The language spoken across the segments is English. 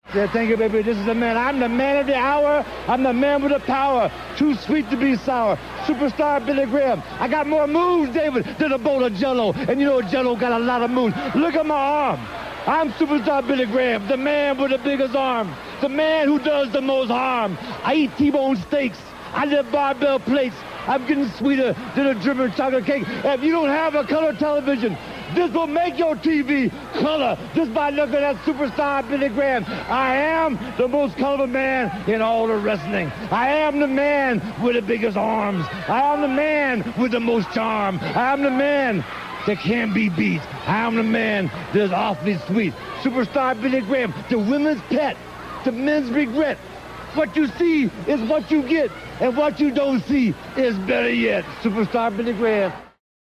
Yeah, thank you, baby. This is the man. I'm the man of the hour. I'm the man with the power. Too sweet to be sour. Superstar Billy Graham. I got more moves, David, than a bowl of Jell-O. And you know Jell-O got a lot of moves. Look at my arm. I'm Superstar Billy Graham, the man with the biggest arm. The man who does the most harm. I eat T-bone steaks. I live barbell plates. I'm getting sweeter than a German chocolate cake. If you don't have a color television, this will make your TV color just by looking at Superstar Billy Graham. I am the most colorful man in all of wrestling. I am the man with the biggest arms. I am the man with the most charm. I am the man that can't be beat. I am the man that's awfully sweet. Superstar Billy Graham, the women's pet, the men's regret. What you see is what you get, and what you don't see is better yet. Superstar Billy Graham.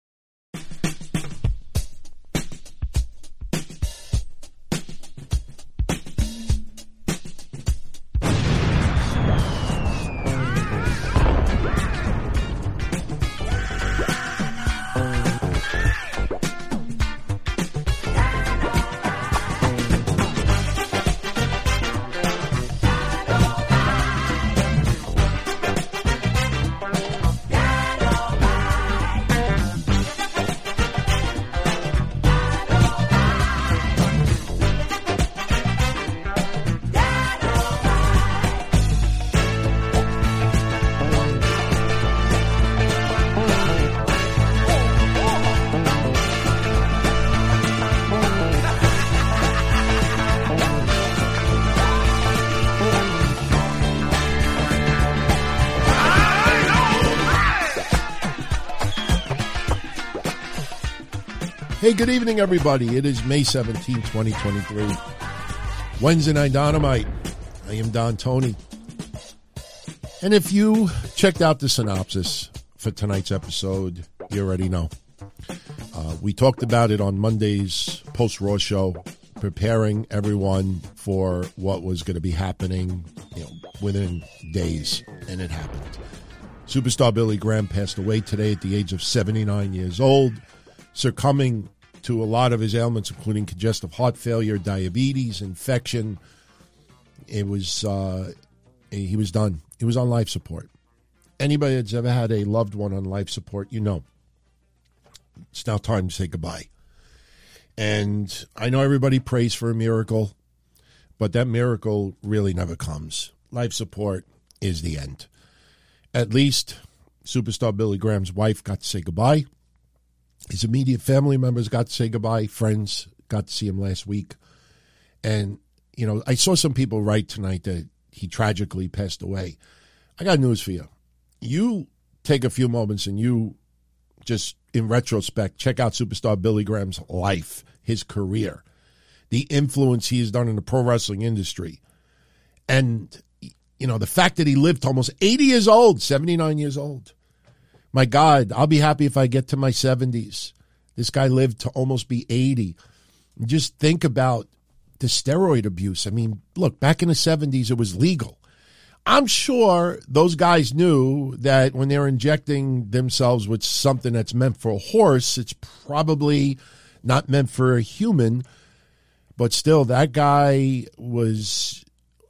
Hey, good evening, everybody. It is May 17, 2023. Wednesday Night Dynamite. I am Don Tony. And if you checked out the synopsis for tonight's episode, you already know. We talked about it on Monday's post-Raw show, preparing everyone for what was going to be happening, within days, and it happened. Superstar Billy Graham passed away today at the age of 79 years old, succumbing to a lot of his ailments, including congestive heart failure, diabetes, infection. It was he was done. He was on life support. Anybody that's ever had a loved one on life support, you know. It's now time to say goodbye. And I know everybody prays for a miracle, but that miracle really never comes. Life support is the end. At least Superstar Billy Graham's wife got to say goodbye. His immediate family members got to say goodbye. Friends got to see him last week. And, I saw some people write tonight that he tragically passed away. I got news for you. You take a few moments and you just, in retrospect, check out Superstar Billy Graham's life, his career, the influence he has done in the pro wrestling industry. And, the fact that he lived to almost 80 years old, 79 years old. My God, I'll be happy if I get to my 70s. This guy lived to almost be 80. And just think about the steroid abuse. I mean, look, back in the 70s, it was legal. I'm sure those guys knew that when they're injecting themselves with something that's meant for a horse, it's probably not meant for a human. But still, that guy was,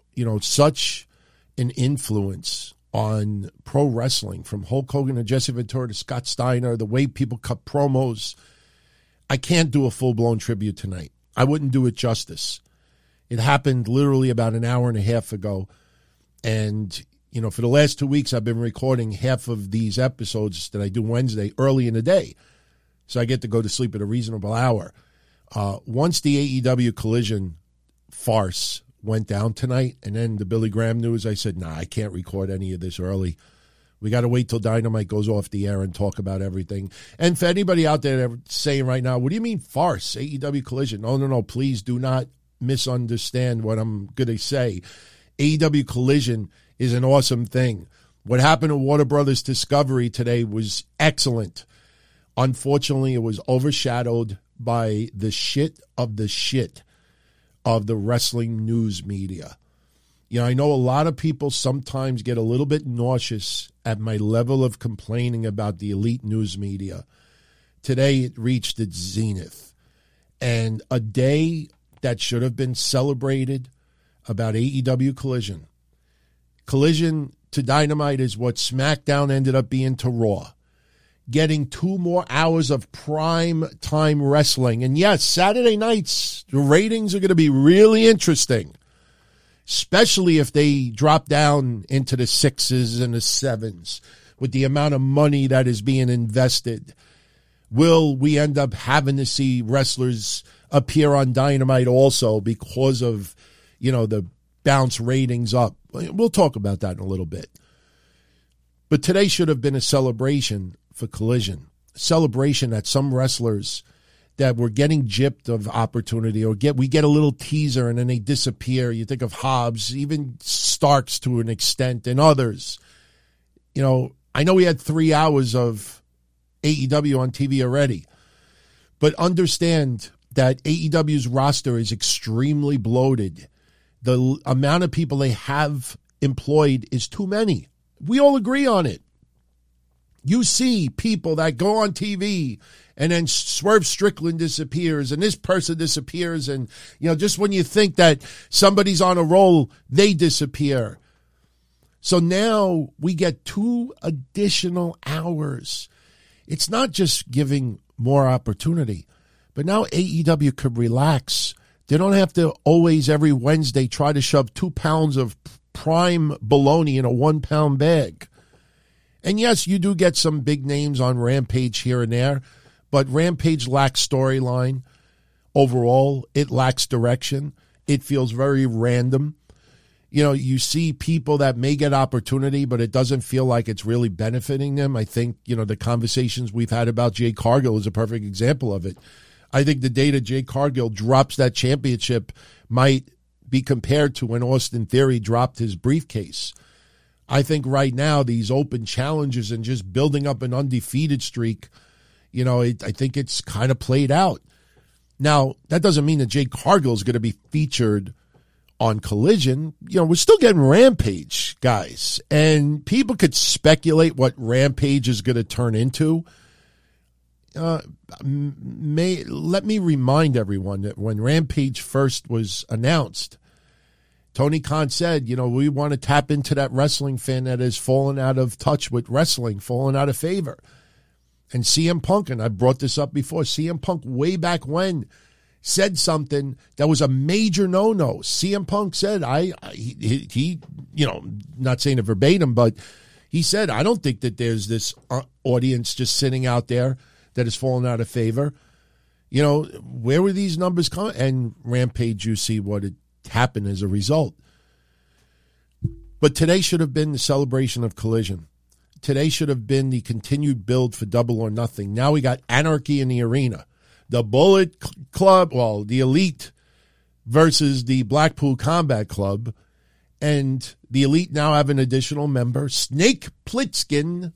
such an influence on pro wrestling, from Hulk Hogan to Jesse Ventura to Scott Steiner, the way people cut promos. I can't do a full-blown tribute tonight. I wouldn't do it justice. It happened literally about an hour and a half ago. And, for the last 2 weeks, I've been recording half of these episodes that I do Wednesday early in the day. So I get to go to sleep at a reasonable hour. Once the AEW Collision farce went down tonight, and then the Billy Graham news, I said, I can't record any of this early. We got to wait till Dynamite goes off the air and talk about everything. And for anybody out there saying right now, what do you mean farce, AEW Collision? No, please do not misunderstand what I'm going to say. AEW Collision is an awesome thing. What happened at Warner Brothers Discovery today was excellent. Unfortunately, it was overshadowed by the shit of the wrestling news media. I know a lot of people sometimes get a little bit nauseous at my level of complaining about the elite news media. Today, it reached its zenith. And a day that should have been celebrated, about AEW Collision. Collision to Dynamite is what SmackDown ended up being to Raw. Getting 2 more hours of prime time wrestling. And yes, Saturday nights, the ratings are going to be really interesting, especially if they drop down into the 6s and the 7s with the amount of money that is being invested. Will we end up having to see wrestlers appear on Dynamite also because of, the bounce ratings up? We'll talk about that in a little bit. But today should have been a celebration for Collision. A celebration that some wrestlers that were getting gypped of opportunity, or we get a little teaser and then they disappear. You think of Hobbs, even Starks to an extent, and others. I know we had 3 hours of AEW on TV already, but understand that AEW's roster is extremely bloated. The amount of people they have employed is too many. We all agree on it. You see people that go on TV and then Swerve Strickland disappears and this person disappears, and just when you think that somebody's on a roll, they disappear. So now we get 2 additional hours. It's not just giving more opportunity, but now AEW could relax. They don't have to always every Wednesday try to shove 2 pounds of prime bologna in a 1-pound bag. And yes, you do get some big names on Rampage here and there, but Rampage lacks storyline. Overall, it lacks direction. It feels very random. You see people that may get opportunity, but it doesn't feel like it's really benefiting them. I think, the conversations we've had about Jade Cargill is a perfect example of it. I think the day that Jade Cargill drops that championship might be compared to when Austin Theory dropped his briefcase. I think right now these open challenges and just building up an undefeated streak, I think it's kind of played out. Now, that doesn't mean that Jade Cargill is going to be featured on Collision. We're still getting Rampage, guys. And people could speculate what Rampage is going to turn into. Let me remind everyone that when Rampage first was announced, Tony Khan said, we want to tap into that wrestling fan that has fallen out of touch with wrestling, fallen out of favor. And CM Punk, and I brought this up before, CM Punk way back when said something that was a major no-no. CM Punk said, he not saying it verbatim, but he said, I don't think that there's this audience just sitting out there that has fallen out of favor. Where were these numbers coming? And Rampage, you see what had happened as a result. But today should have been the celebration of Collision. Today should have been the continued build for Double or Nothing. Now we got Anarchy in the arena. The Bullet Club, the Elite versus the Blackpool Combat Club. And the Elite now have an additional member, Snake Plissken.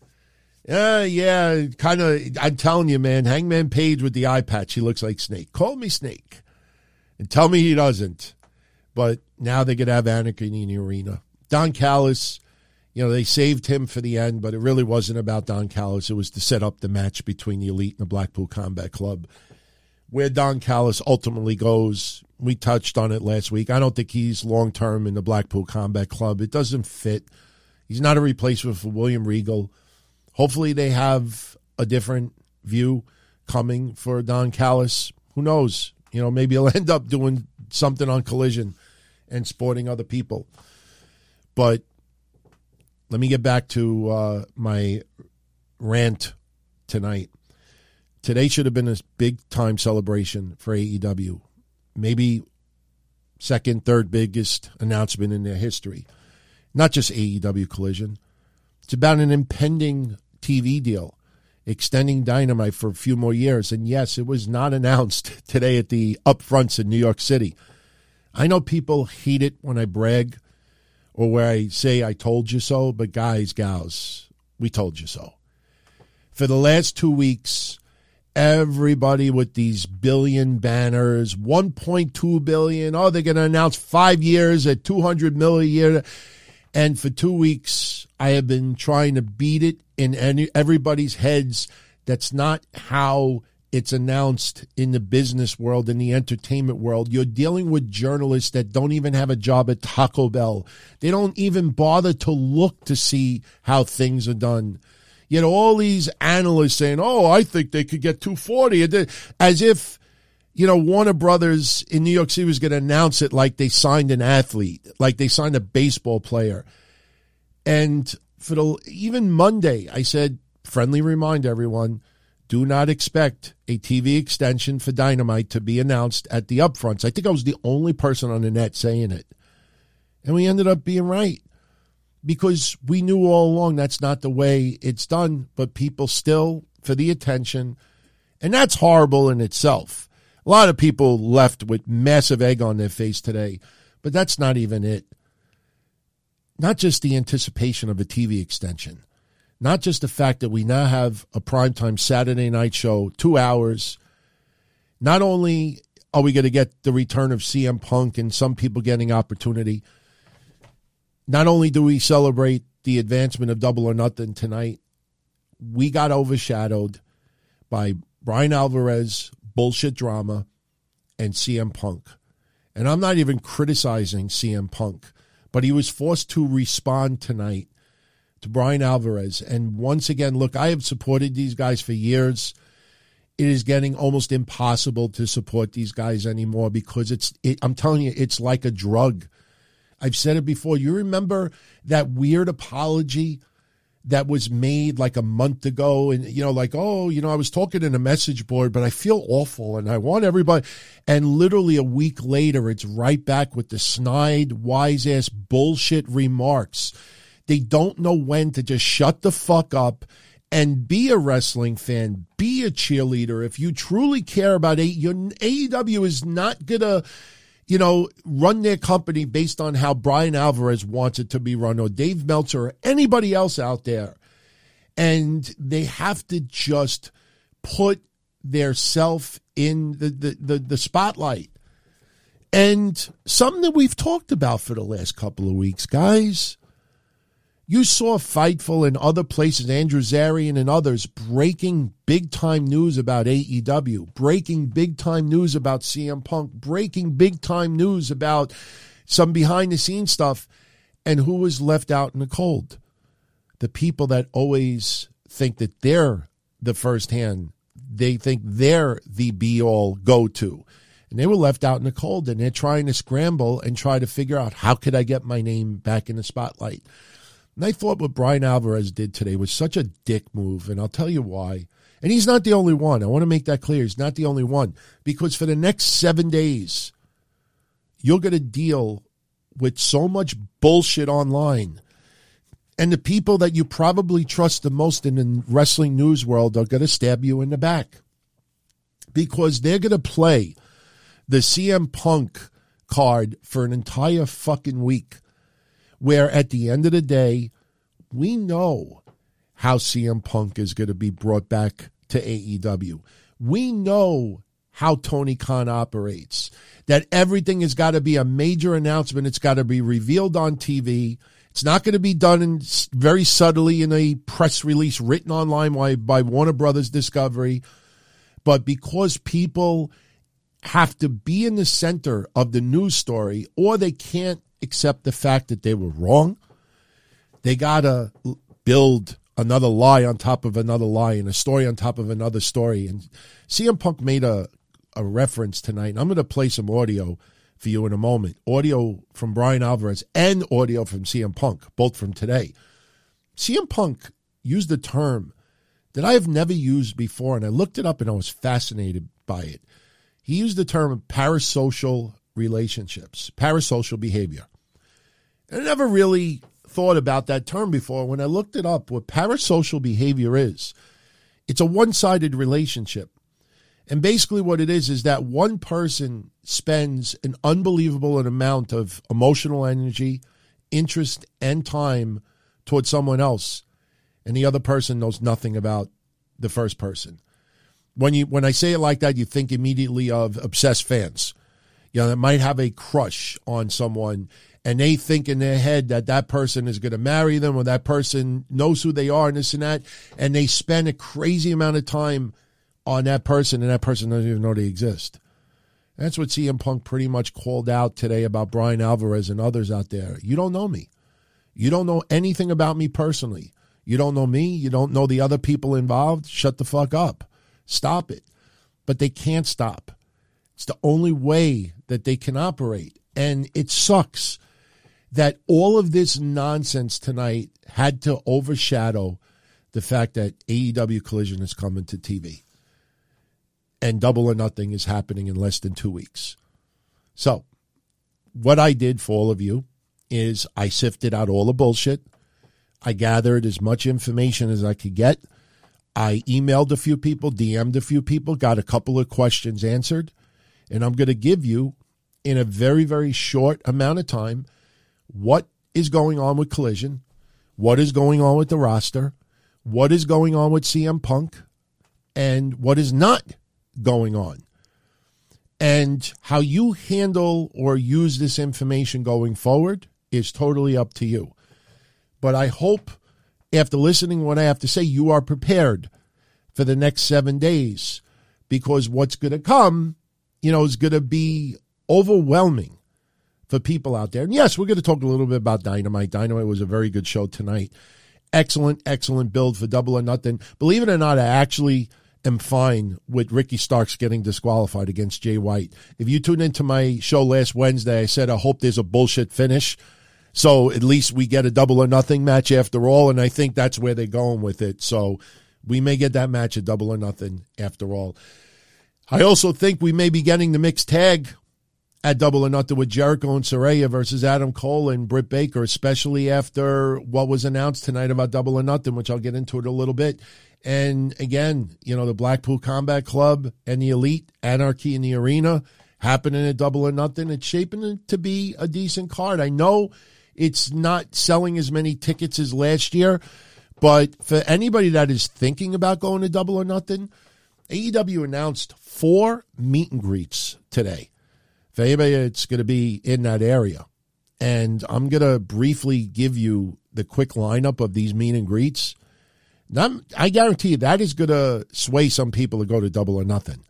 Kind of, I'm telling you, man, Hangman Page with the eye patch, he looks like Snake. Call me Snake. And tell me he doesn't. But now they could have Anarchy in the arena. Don Callis, they saved him for the end, but it really wasn't about Don Callis. It was to set up the match between the Elite and the Blackpool Combat Club. Where Don Callis ultimately goes, we touched on it last week. I don't think he's long-term in the Blackpool Combat Club. It doesn't fit. He's not a replacement for William Regal. Hopefully they have a different view coming for Don Callis. Who knows? Maybe he'll end up doing something on Collision and sporting other people. But let me get back to my rant tonight. Today should have been a big-time celebration for AEW. Maybe second, third biggest announcement in their history. Not just AEW Collision. It's about an impending TV deal, extending Dynamite for a few more years. And yes, it was not announced today at the upfronts in New York City. I know people hate it when I brag or where I say I told you so, but guys, gals, we told you so. For the last 2 weeks, everybody with these billion banners, 1.2 billion, they're going to announce 5 years at $200 million a year. And for 2 weeks, I have been trying to beat it in everybody's heads. That's not how it's announced in the business world, in the entertainment world. You're dealing with journalists that don't even have a job at Taco Bell. They don't even bother to look to see how things are done. Yet all these analysts saying, oh, I think they could get 240, as if, Warner Brothers in New York City was going to announce it like they signed an athlete, like they signed a baseball player. And even Monday, I said, friendly reminder, everyone, do not expect a TV extension for Dynamite to be announced at the upfronts. I think I was the only person on the net saying it. And we ended up being right, because we knew all along that's not the way it's done, but people still, for the attention, and that's horrible in itself. A lot of people left with massive egg on their face today, but that's not even it. Not just the anticipation of a TV extension, not just the fact that we now have a primetime Saturday night show, 2 hours. Not only are we going to get the return of CM Punk and some people getting opportunity, not only do we celebrate the advancement of Double or Nothing tonight, we got overshadowed by Bryan Alvarez, bullshit drama, and CM Punk. And I'm not even criticizing CM Punk, but he was forced to respond tonight to Bryan Alvarez. And once again, look, I have supported these guys for years. It is getting almost impossible to support these guys anymore, because I'm telling you, it's like a drug. I've said it before. You remember that weird apology that was made like a month ago, and I was talking in a message board, but I feel awful and I want everybody, and literally a week later it's right back with the snide, wise ass bullshit remarks. They don't know when to just shut the fuck up and be a wrestling fan, be a cheerleader. If you truly care about AEW is not gonna run their company based on how Bryan Alvarez wants it to be run, or Dave Meltzer, or anybody else out there. And they have to just put their self in the spotlight. And something that we've talked about for the last couple of weeks, guys. You saw Fightful and other places, Andrew Zarian and others, breaking big-time news about AEW, breaking big-time news about CM Punk, breaking big-time news about some behind-the-scenes stuff. And who was left out in the cold? The people that always think that they're the first hand. They think they're the be-all go-to. And they were left out in the cold, and they're trying to scramble and try to figure out, how could I get my name back in the spotlight? And I thought what Bryan Alvarez did today was such a dick move, and I'll tell you why. And he's not the only one. I want to make that clear. He's not the only one. Because for the next 7 days, you're going to deal with so much bullshit online. And the people that you probably trust the most in the wrestling news world are going to stab you in the back. Because they're going to play the CM Punk card for an entire fucking week, where at the end of the day, we know how CM Punk is going to be brought back to AEW. We know how Tony Khan operates, that everything has got to be a major announcement. It's got to be revealed on TV. It's not going to be done very subtly in a press release written online by Warner Brothers Discovery. But because people have to be in the center of the news story, or they can't accept the fact that they were wrong, they got to build another lie on top of another lie and a story on top of another story. And CM Punk made a reference tonight, and I'm going to play some audio for you in a moment. Audio from Bryan Alvarez and audio from CM Punk, both from today. CM Punk used a term that I have never used before, and I looked it up and I was fascinated by it. He used the term parasocial relationships, parasocial behavior. I never really thought about that term before. When I looked it up, what parasocial behavior is, it's a one-sided relationship. And basically what it is that one person spends an unbelievable amount of emotional energy, interest, and time towards someone else, and the other person knows nothing about the first person. When I say it like that, you think immediately of obsessed fans. That might have a crush on someone, and they think in their head that person is going to marry them, or that person knows who they are and this and that, and they spend a crazy amount of time on that person, and that person doesn't even know they exist. That's what CM Punk pretty much called out today about Brian Alvarez and others out there. You don't know me. You don't know anything about me personally. You don't know me. You don't know the other people involved. Shut the fuck up. Stop it. But they can't stop. It's the only way that they can operate. And it sucks that all of this nonsense tonight had to overshadow the fact that AEW Collision is coming to TV. And Double or Nothing is happening in less than 2 weeks. So, what I did for all of you is I sifted out all the bullshit. I gathered as much information as I could get. I emailed a few people, DM'd a few people, got a couple of questions answered. And I'm going to give you, in a very, very short amount of time, what is going on with Collision, what is going on with the roster, what is going on with CM Punk, and what is not going on. And how you handle or use this information going forward is totally up to you. But I hope, after listening to what I have to say, you are prepared for the next 7 days, because what's going to come, is going to be overwhelming for people out there. And yes, we're going to talk a little bit about Dynamite. Dynamite was a very good show tonight. Excellent, excellent build for Double or Nothing. Believe it or not, I actually am fine with Ricky Starks getting disqualified against Jay White. If you tuned into my show last Wednesday, I said I hope there's a bullshit finish, so at least we get a Double or Nothing match after all, and I think that's where they're going with it. So we may get that match at Double or Nothing after all. I also think we may be getting the mixed tag at Double or Nothing with Jericho and Saraya versus Adam Cole and Britt Baker, especially after what was announced tonight about Double or Nothing, which I'll get into it a little bit. And again, the Blackpool Combat Club and the Elite, Anarchy in the Arena, happening at Double or Nothing. It's shaping to be a decent card. I know it's not selling as many tickets as last year, but for anybody that is thinking about going to Double or Nothing, AEW announced 4 meet and greets today. For anybody that's going to be in that area. And I'm going to briefly give you the quick lineup of these meet and greets. I guarantee you that is going to sway some people to go to Double or Nothing.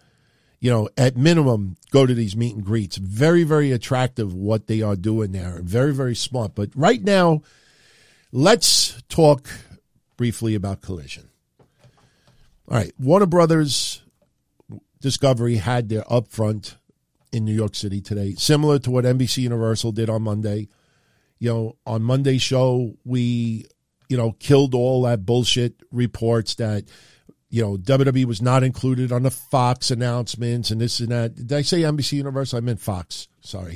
At minimum, go to these meet and greets. Very, very attractive what they are doing there. Very, very smart. But right now, let's talk briefly about Collision. All right, Warner Brothers Discovery had their upfront in New York City today, similar to what NBC Universal did on Monday. On Monday's show, we killed all that bullshit reports that, WWE was not included on the Fox announcements and this and that. Did I say NBC Universal? I meant Fox. Sorry.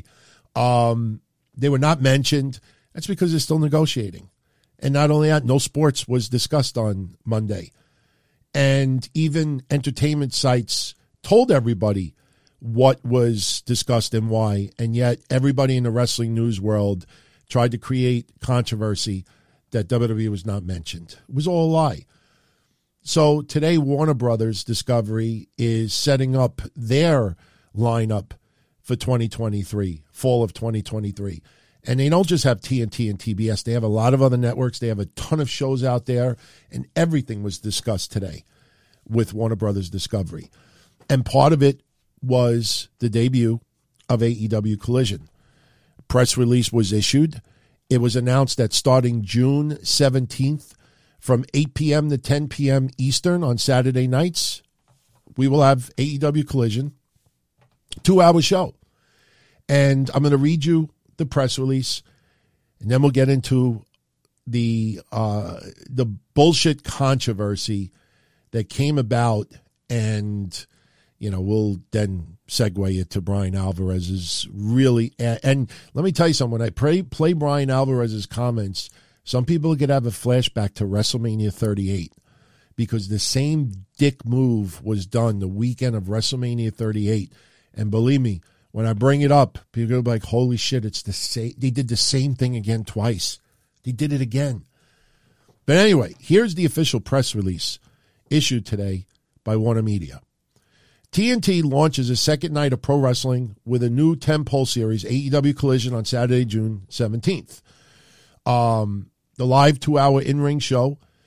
They were not mentioned. That's because they're still negotiating. And not only that, no sports was discussed on Monday. And even entertainment sites told everybody what was discussed and why. And yet everybody in the wrestling news world tried to create controversy that WWE was not mentioned. It was all a lie. So today, Warner Brothers Discovery is setting up their lineup for 2023, fall of 2023. And they don't just have TNT and TBS. They have a lot of other networks. They have a ton of shows out there, and everything was discussed today with Warner Brothers Discovery. And part of it was the debut of AEW Collision. A press release was issued. It was announced that starting June 17th, from 8 p.m. to 10 p.m. Eastern on Saturday nights, we will have AEW Collision, 2-hour show. And I'm going to read you the press release, and then we'll get into the bullshit controversy that came about, and we'll then segue it to Brian Alvarez's really. And let me tell you something. When I play Brian Alvarez's comments, some people could have a flashback to WrestleMania 38, because the same dick move was done the weekend of WrestleMania 38. And believe me, when I bring it up, people go like, holy shit, it's the same. They did the same thing again twice. They did it again. But anyway, here's the official press release issued today by Warner Media. TNT launches a second night of pro wrestling with a new 10-pole series, AEW Collision, on Saturday, June 17th. The live 2-hour in-ring show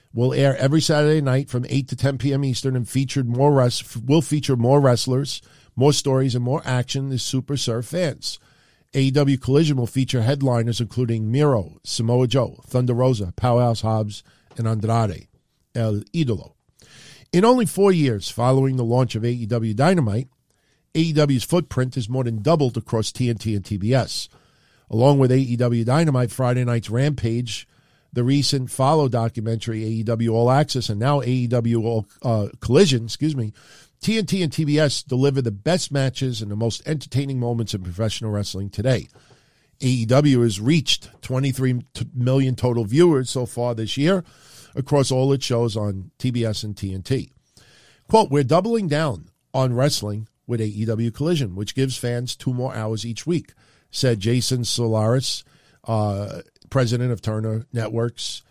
will air every Saturday night from 8 to 10 p.m. Eastern and will feature more wrestlers, more stories, and more action to Super Surf fans. AEW Collision will feature headliners including Miro, Samoa Joe, Thunder Rosa, Powerhouse Hobbs, and Andrade, El Idolo. In only 4 years following the launch of AEW Dynamite, AEW's footprint has more than doubled across TNT and TBS. Along with AEW Dynamite, Friday night's Rampage, the recent Follow documentary, AEW All Access, and now AEW Collision, TNT and TBS deliver the best matches and the most entertaining moments in professional wrestling today. AEW has reached 23 million total viewers so far this year across all its shows on TBS and TNT. Quote, "We're doubling down on wrestling with AEW Collision, which gives fans 2 more hours each week," said Jason Solaris, president of Turner Networks,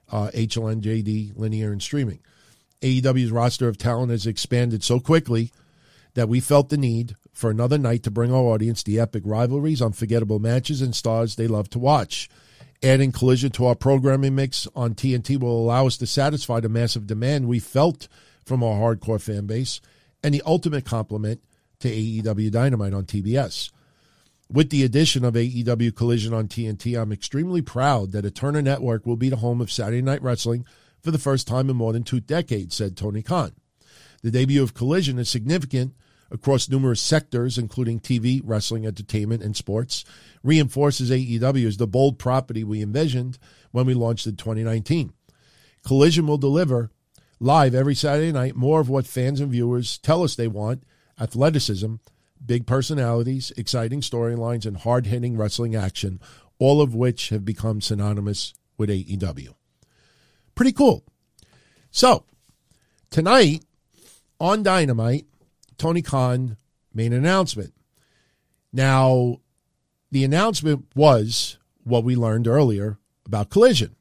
HLNJD, Linear and Streaming. AEW's roster of talent has expanded so quickly that we felt the need for another night to bring our audience the epic rivalries, unforgettable matches, and stars they love to watch. Adding Collision to our programming mix on TNT will allow us to satisfy the massive demand we felt from our hardcore fan base and the ultimate complement to AEW Dynamite on TBS. With the addition of AEW Collision on TNT, I'm extremely proud that a Turner Network will be the home of Saturday Night Wrestling for the first time in more than 2 decades, said Tony Khan. The debut of Collision is significant across numerous sectors, including TV, wrestling, entertainment, and sports, reinforces AEW as the bold property we envisioned when we launched in 2019. Collision will deliver live every Saturday night more of what fans and viewers tell us they want: athleticism, big personalities, exciting storylines, and hard-hitting wrestling action, all of which have become synonymous with AEW. Pretty cool. So, tonight on Dynamite, Tony Khan made an announcement. Now, the announcement was what we learned earlier about Collision.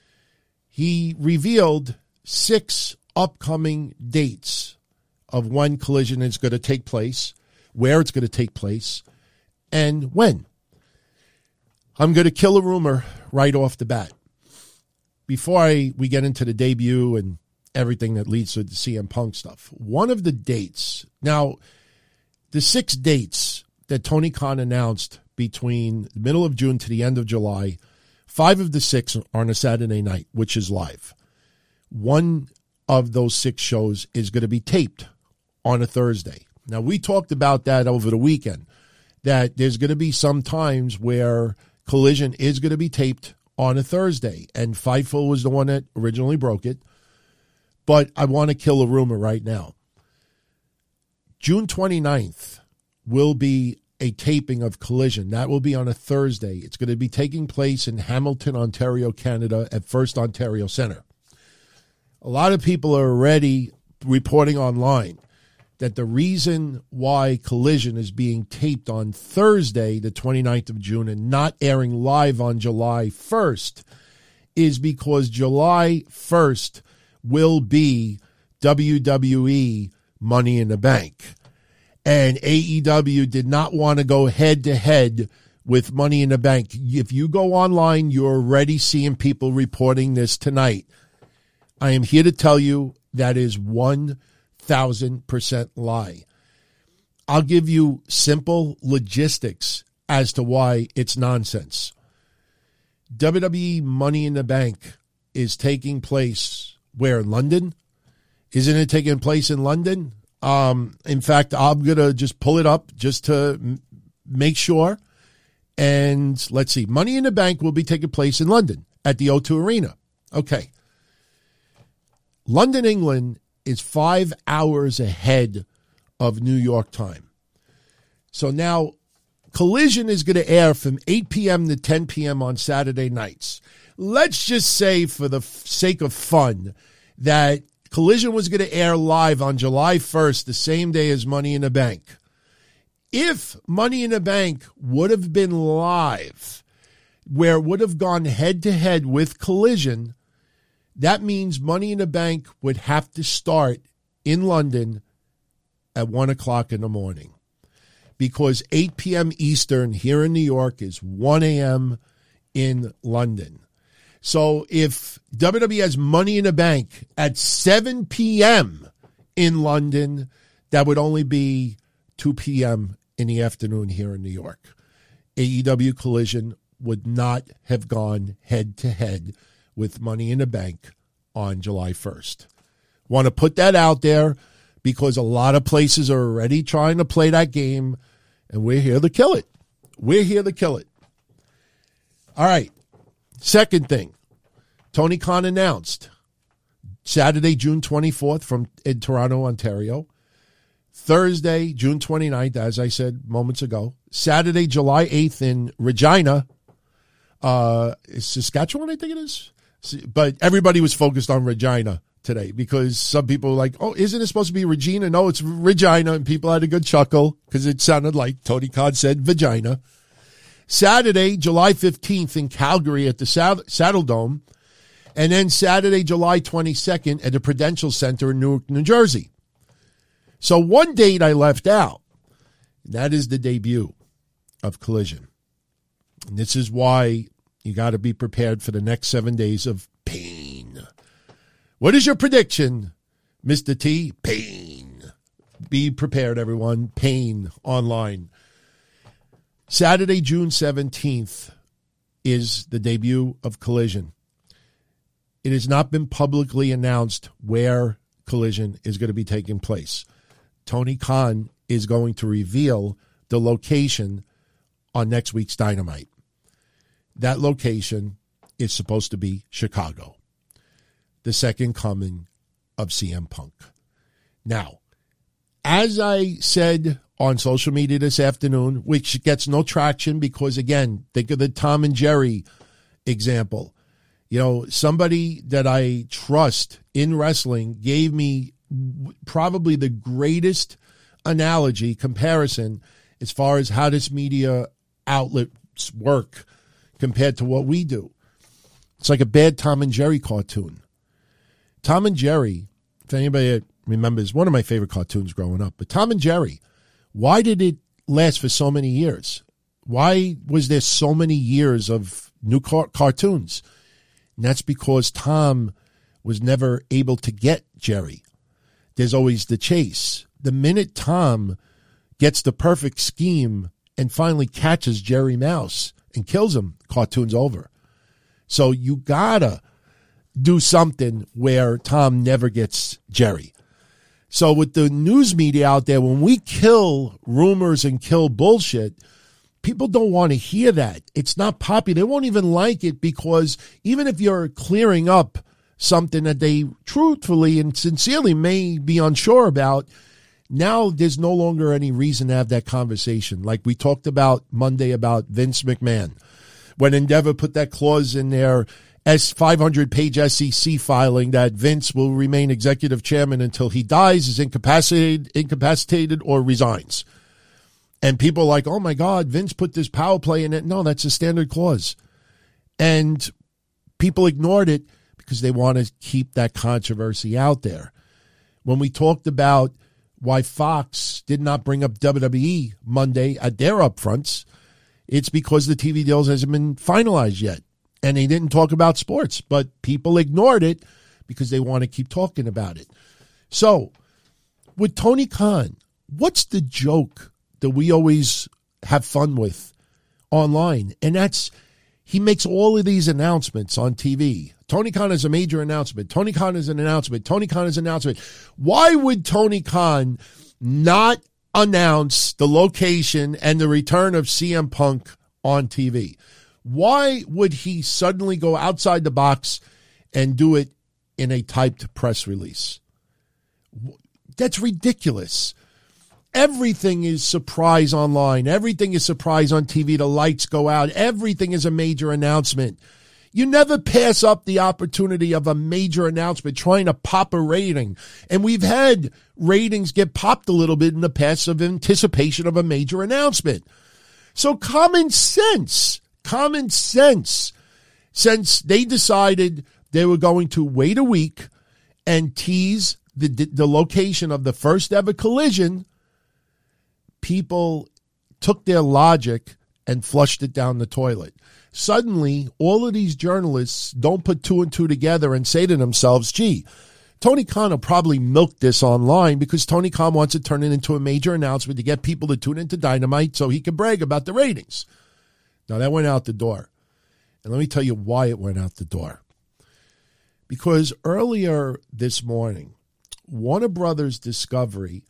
He revealed 6 upcoming dates of when Collision is going to take place, where it's going to take place, and when. I'm going to kill a rumor right off the bat. Before we get into the debut and everything that leads to the CM Punk stuff, one of the dates, now, the 6 dates that Tony Khan announced between the middle of June to the end of July, 5 of the 6 are on a Saturday night, which is live. One of those 6 shows is going to be taped on a Thursday. Now, we talked about that over the weekend, that there's going to be some times where Collision is going to be taped on a Thursday, and Fightful was the one that originally broke it. But I want to kill a rumor right now. June 29th will be a taping of Collision. That will be on a Thursday. It's going to be taking place in Hamilton, Ontario, Canada, at First Ontario Centre. A lot of people are already reporting online that the reason why Collision is being taped on Thursday, the 29th of June, and not airing live on July 1st is because July 1st will be WWE Money in the Bank. And AEW did not want to go head-to-head with Money in the Bank. If you go online, you're already seeing people reporting this tonight. I am here to tell you that is 1,000% lie. I'll give you simple logistics as to why it's nonsense. WWE Money in the Bank is taking place where? London? Isn't it taking place in London? In fact, I'm going to just pull it up just to make sure. And let's see. Money in the Bank will be taking place in London at the O2 Arena. Okay. London, England is 5 hours ahead of New York time. So now Collision is going to air from 8 p.m. to 10 p.m. on Saturday nights. Let's just say, for the sake of fun, that Collision was going to air live on July 1st, the same day as Money in the Bank. If Money in the Bank would have been live, where it would have gone head-to-head with Collision, that means Money in the Bank would have to start in London at 1 o'clock in the morning. Because 8 p.m. Eastern here in New York is 1 a.m. in London. So if WWE has Money in the Bank at 7 p.m. in London, that would only be 2 p.m. in the afternoon here in New York. AEW Collision would not have gone head-to-head with Money in the Bank on July 1st. Want to put that out there because a lot of places are already trying to play that game, and we're here to kill it. We're here to kill it. All right. Second thing, Tony Khan announced Saturday, June 24th in Toronto, Ontario. Thursday, June 29th, as I said moments ago. Saturday, July 8th in Regina. Saskatchewan, I think it is. But everybody was focused on Regina today because some people were like, oh, isn't it supposed to be Regina? No, it's Regina. And people had a good chuckle because it sounded like Tony Khan said vagina. Saturday, July 15th in Calgary at the Saddle Dome. And then Saturday, July 22nd at the Prudential Center in Newark, New Jersey. So one date I left out, and that is the debut of Collision. And this is why you got to be prepared for the next 7 days of pain. What is your prediction, Mr. T? Pain. Be prepared, everyone. Pain online. Saturday, June 17th is the debut of Collision. It has not been publicly announced where Collision is going to be taking place. Tony Khan is going to reveal the location on next week's Dynamite. That location is supposed to be Chicago, the second coming of CM Punk. Now, as I said on social media this afternoon, which gets no traction because, again, think of the Tom and Jerry example. You know, somebody that I trust in wrestling gave me probably the greatest analogy, comparison, as far as how this media outlets work compared to what we do. It's like a bad Tom and Jerry cartoon. Tom and Jerry, if anybody remembers, one of my favorite cartoons growing up, but Tom and Jerry, why did it last for so many years? Why was there so many years of new cartoons? And that's because Tom was never able to get Jerry. There's always the chase. The minute Tom gets the perfect scheme and finally catches Jerry Mouse and kills him, cartoon's over. So you gotta do something where Tom never gets Jerry. So with the news media out there, when we kill rumors and kill bullshit, people don't want to hear that. It's not popular. They won't even like it because even if you're clearing up something that they truthfully and sincerely may be unsure about, now there's no longer any reason to have that conversation. Like we talked about Monday about Vince McMahon. When Endeavor put that clause in their 500-page SEC filing that Vince will remain executive chairman until he dies, is incapacitated or resigns. And people are like, oh, my God, Vince put this power play in it. No, that's a standard clause. And people ignored it because they want to keep that controversy out there. When we talked about why Fox did not bring up WWE Monday at their upfronts, it's because the TV deals hasn't been finalized yet. And they didn't talk about sports, but people ignored it because they want to keep talking about it. So with Tony Khan, what's the joke that we always have fun with online? And that's, he makes all of these announcements on TV. Tony Khan is a major announcement. Tony Khan is an announcement. Tony Khan is an announcement. Why would Tony Khan not announce the location and the return of CM Punk on TV? Why would he suddenly go outside the box and do it in a typed press release? That's ridiculous. Everything is surprise online. Everything is surprise on TV. The lights go out. Everything is a major announcement. You never pass up the opportunity of a major announcement trying to pop a rating. And we've had ratings get popped a little bit in the past of anticipation of a major announcement. So common sense, since they decided they were going to wait a week and tease the location of the first ever Collision, people took their logic and flushed it down the toilet. suddenly all of these journalists don't put two and two together and say to themselves, gee, Tony Khan will probably milk this online because Tony Khan wants to turn it into a major announcement to get people to tune into Dynamite so he can brag about the ratings. Now, that went out the door. And let me tell you why it went out the door. Because earlier this morning, Warner Brothers Discovery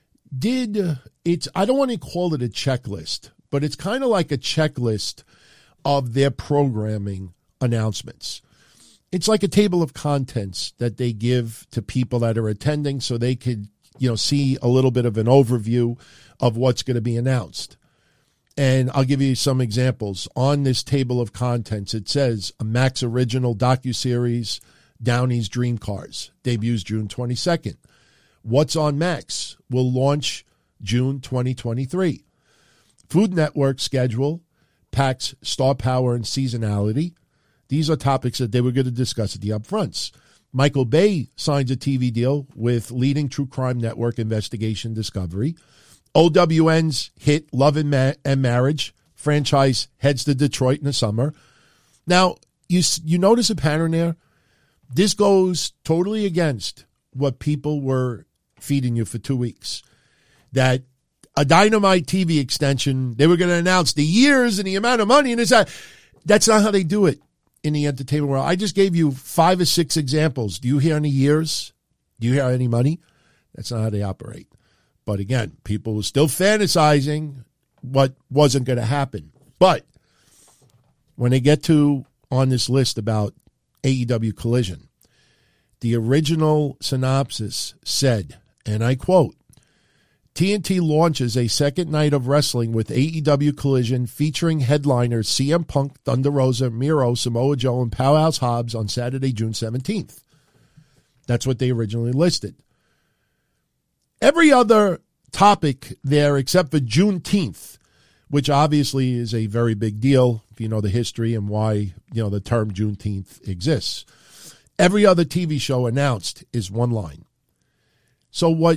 I don't want to call it a checklist, but it's kind of like a checklist of their programming announcements. It's like a table of contents that they give to people that are attending so they could, see a little bit of an overview of what's going to be announced. And I'll give you some examples. On this table of contents, it says a Max Original docuseries, Downey's Dream Cars, debuts June 22nd. What's on Max will launch June 2023. Food Network schedule packs star power and seasonality. These are topics that they were going to discuss at the upfronts. Michael Bay signs a TV deal with leading true crime network Investigation Discovery. OWN's hit Love and Marriage franchise heads to Detroit in the summer. Now, you notice a pattern there? This goes totally against what people were feeding you for 2 weeks. That a Dynamite TV extension, they were going to announce the years and the amount of money, and that's not how they do it in the entertainment world. I just gave you 5 or 6 examples. Do you hear any years? Do you hear any money? That's not how they operate. But again, people were still fantasizing what wasn't going to happen. But when they get to on this list about AEW Collision, the original synopsis said, and I quote, TNT launches a second night of wrestling with AEW Collision featuring headliners CM Punk, Thunder Rosa, Miro, Samoa Joe, and Powerhouse Hobbs on Saturday, June 17th. That's what they originally listed. Every other topic there except for Juneteenth, which obviously is a very big deal if you know the history and why, the term Juneteenth exists. Every other TV show announced is one line. So what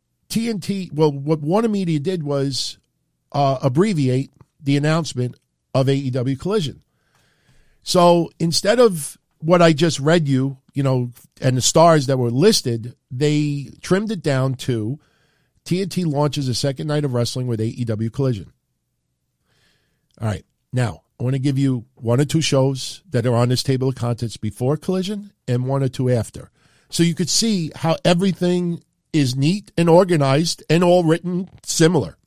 Warner Media did was abbreviate the announcement of AEW Collision. So instead of what I just read you, and the stars that were listed, they trimmed it down to TNT launches a second night of wrestling with AEW Collision. All right. Now, I want to give you 1 or 2 shows that are on this table of contents before Collision and 1 or 2 after. So you could see how everything is neat and organized and all written similar.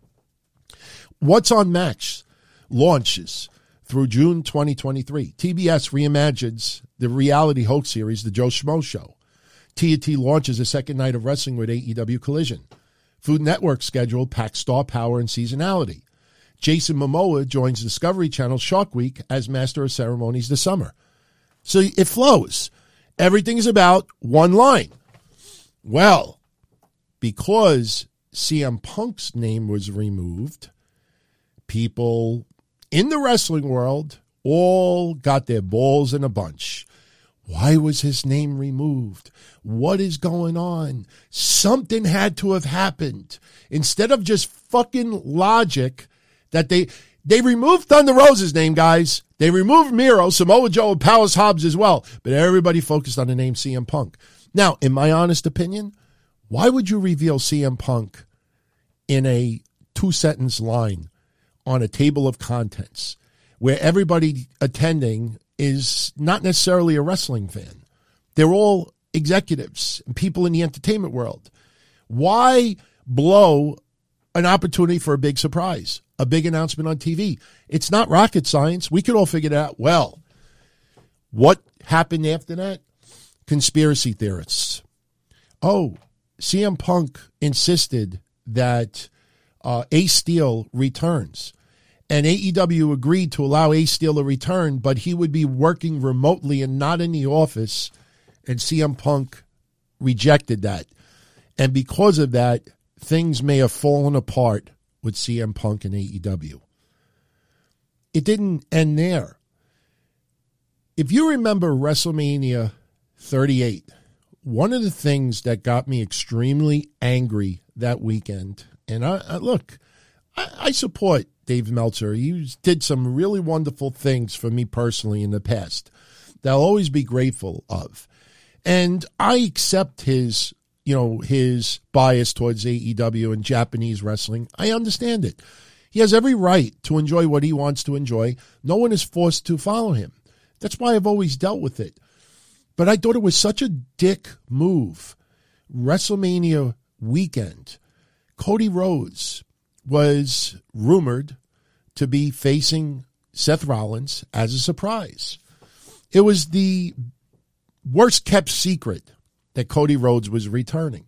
What's on Max launches through June 2023. TBS reimagines the reality hoax series, The Joe Schmo Show. TNT launches a second night of wrestling with AEW Collision. Food Network schedule packs star power and seasonality. Jason Momoa joins Discovery Channel Shark Week as Master of Ceremonies this summer. So it flows. Everything's about one line. Well, because CM Punk's name was removed, people in the wrestling world all got their balls in a bunch. Why was his name removed? What is going on? Something had to have happened. Instead of just fucking logic that they removed Thunder Rosa's name, guys. They removed Miro, Samoa Joe, and Powerhouse Hobbs as well. But everybody focused on the name CM Punk. Now, in my honest opinion, why would you reveal CM Punk in a 2-sentence line on a table of contents where everybody attending is not necessarily a wrestling fan? They're all executives and people in the entertainment world. Why blow an opportunity for a big surprise, a big announcement on TV? It's not rocket science. We could all figure it out. Well, what happened after that? Conspiracy theorists. Oh, CM Punk insisted that Ace Steel returns. And AEW agreed to allow Ace Steel to return, but he would be working remotely and not in the office. And CM Punk rejected that. And because of that, things may have fallen apart with CM Punk and AEW. It didn't end there. If you remember WrestleMania 38, one of the things that got me extremely angry that weekend, and I support Dave Meltzer. He did some really wonderful things for me personally in the past that I'll always be grateful of. And I accept his bias towards AEW and Japanese wrestling. I understand it. He has every right to enjoy what he wants to enjoy. No one is forced to follow him. That's why I've always dealt with it. But I thought it was such a dick move. WrestleMania weekend, Cody Rhodes was rumored to be facing Seth Rollins as a surprise. It was the worst kept secret that Cody Rhodes was returning.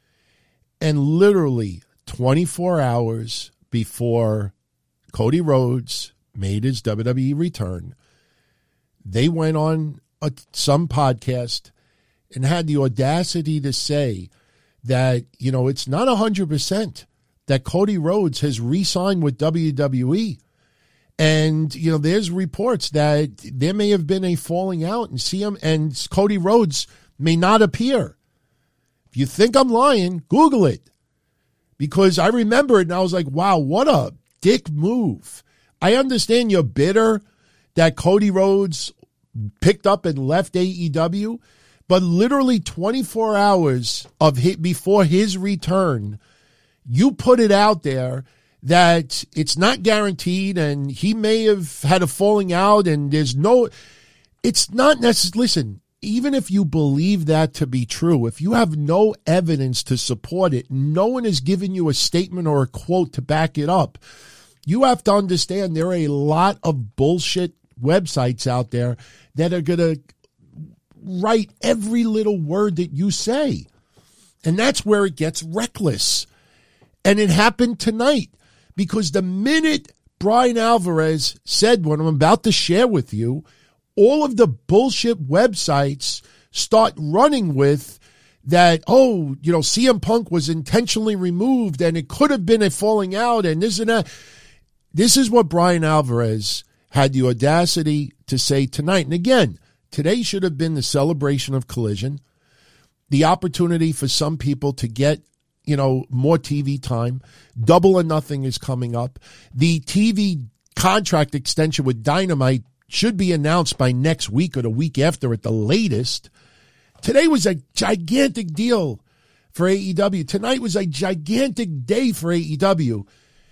And literally 24 hours before Cody Rhodes made his WWE return, they went on some podcast and had the audacity to say that, it's not 100% that Cody Rhodes has re-signed with WWE. And, there's reports that there may have been a falling out and Cody Rhodes may not appear. If you think I'm lying, Google it. Because I remember it and I was like, wow, what a dick move. I understand you're bitter that Cody Rhodes picked up and left AEW, but literally 24 hours before his return, you put it out there that it's not guaranteed and he may have had a falling out and it's not necessary. Listen, even if you believe that to be true, if you have no evidence to support it, no one has given you a statement or a quote to back it up, you have to understand there are a lot of bullshit websites out there that are going to write every little word that you say. And that's where it gets reckless. And it happened tonight because the minute Brian Alvarez said what I'm about to share with you, all of the bullshit websites start running with that, CM Punk was intentionally removed and it could have been a falling out and this and that. This is what Brian Alvarez had the audacity to say tonight. And again, today should have been the celebration of Collision, the opportunity for some people to get, more TV time. Double or Nothing is coming up. The TV contract extension with Dynamite should be announced by next week or the week after at the latest. Today was a gigantic deal for AEW. Tonight was a gigantic day for AEW.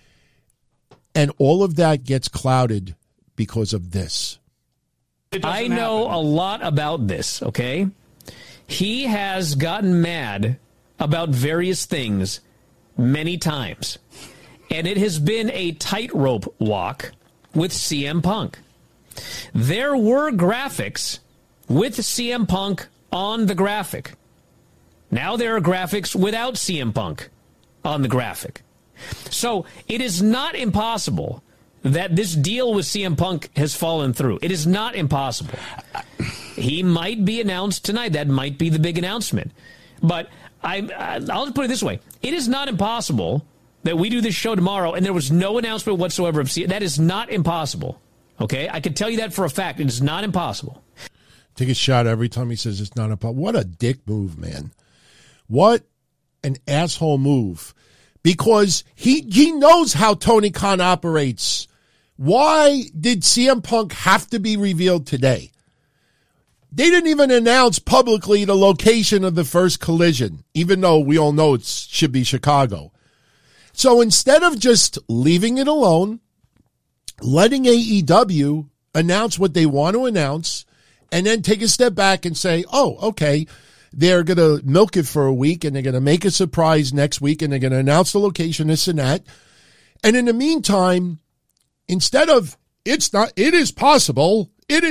And all of that gets clouded because of this. I know a lot about this, okay? He has gotten mad about various things many times. And it has been a tightrope walk with CM Punk. There were graphics with CM Punk on the graphic. Now there are graphics without CM Punk on the graphic. So it is not impossible that this deal with CM Punk has fallen through. It is not impossible. He might be announced tonight. That might be the big announcement. But I'll just put it this way. It is not impossible that we do this show tomorrow and there was no announcement whatsoever of CM. That is not impossible. Okay? I can tell you that for a fact. It is not impossible. Take a shot every time he says it's not impossible. What a dick move, man. What an asshole move. Because he knows how Tony Khan operates. Why did CM Punk have to be revealed today? They didn't even announce publicly the location of the first Collision, even though we all know it should be Chicago. So instead of just leaving it alone, letting AEW announce what they want to announce, and then take a step back and say, oh, okay, they're going to milk it for a week, and they're going to make a surprise next week, and they're going to announce the location, this and that. And in the meantime, instead of, it is possible,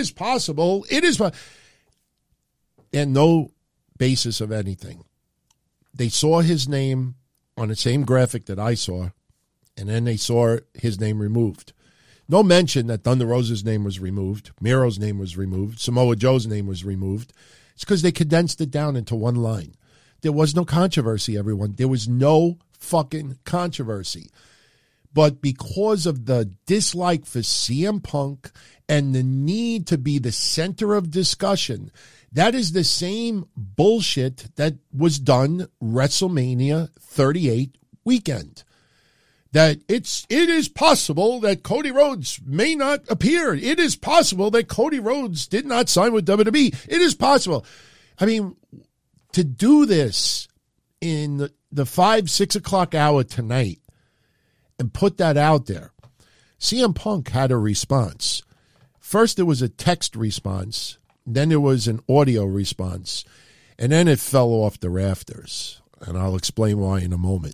and no basis of anything. They saw his name on the same graphic that I saw, and then they saw his name removed. No mention that Thunder Rosa's name was removed, Miro's name was removed, Samoa Joe's name was removed. It's because they condensed it down into one line. There was no controversy, everyone. There was no fucking controversy. But because of the dislike for CM Punk and the need to be the center of discussion, that is the same bullshit that was done WrestleMania 38 weekend. that it is possible that Cody Rhodes may not appear. It is possible that Cody Rhodes did not sign with WWE. It is possible. I mean, to do this in the 5, 6 o'clock hour tonight and put that out there, CM Punk had a response. First, there was a text response. Then there was an audio response. And then it fell off the rafters. And I'll explain why in a moment.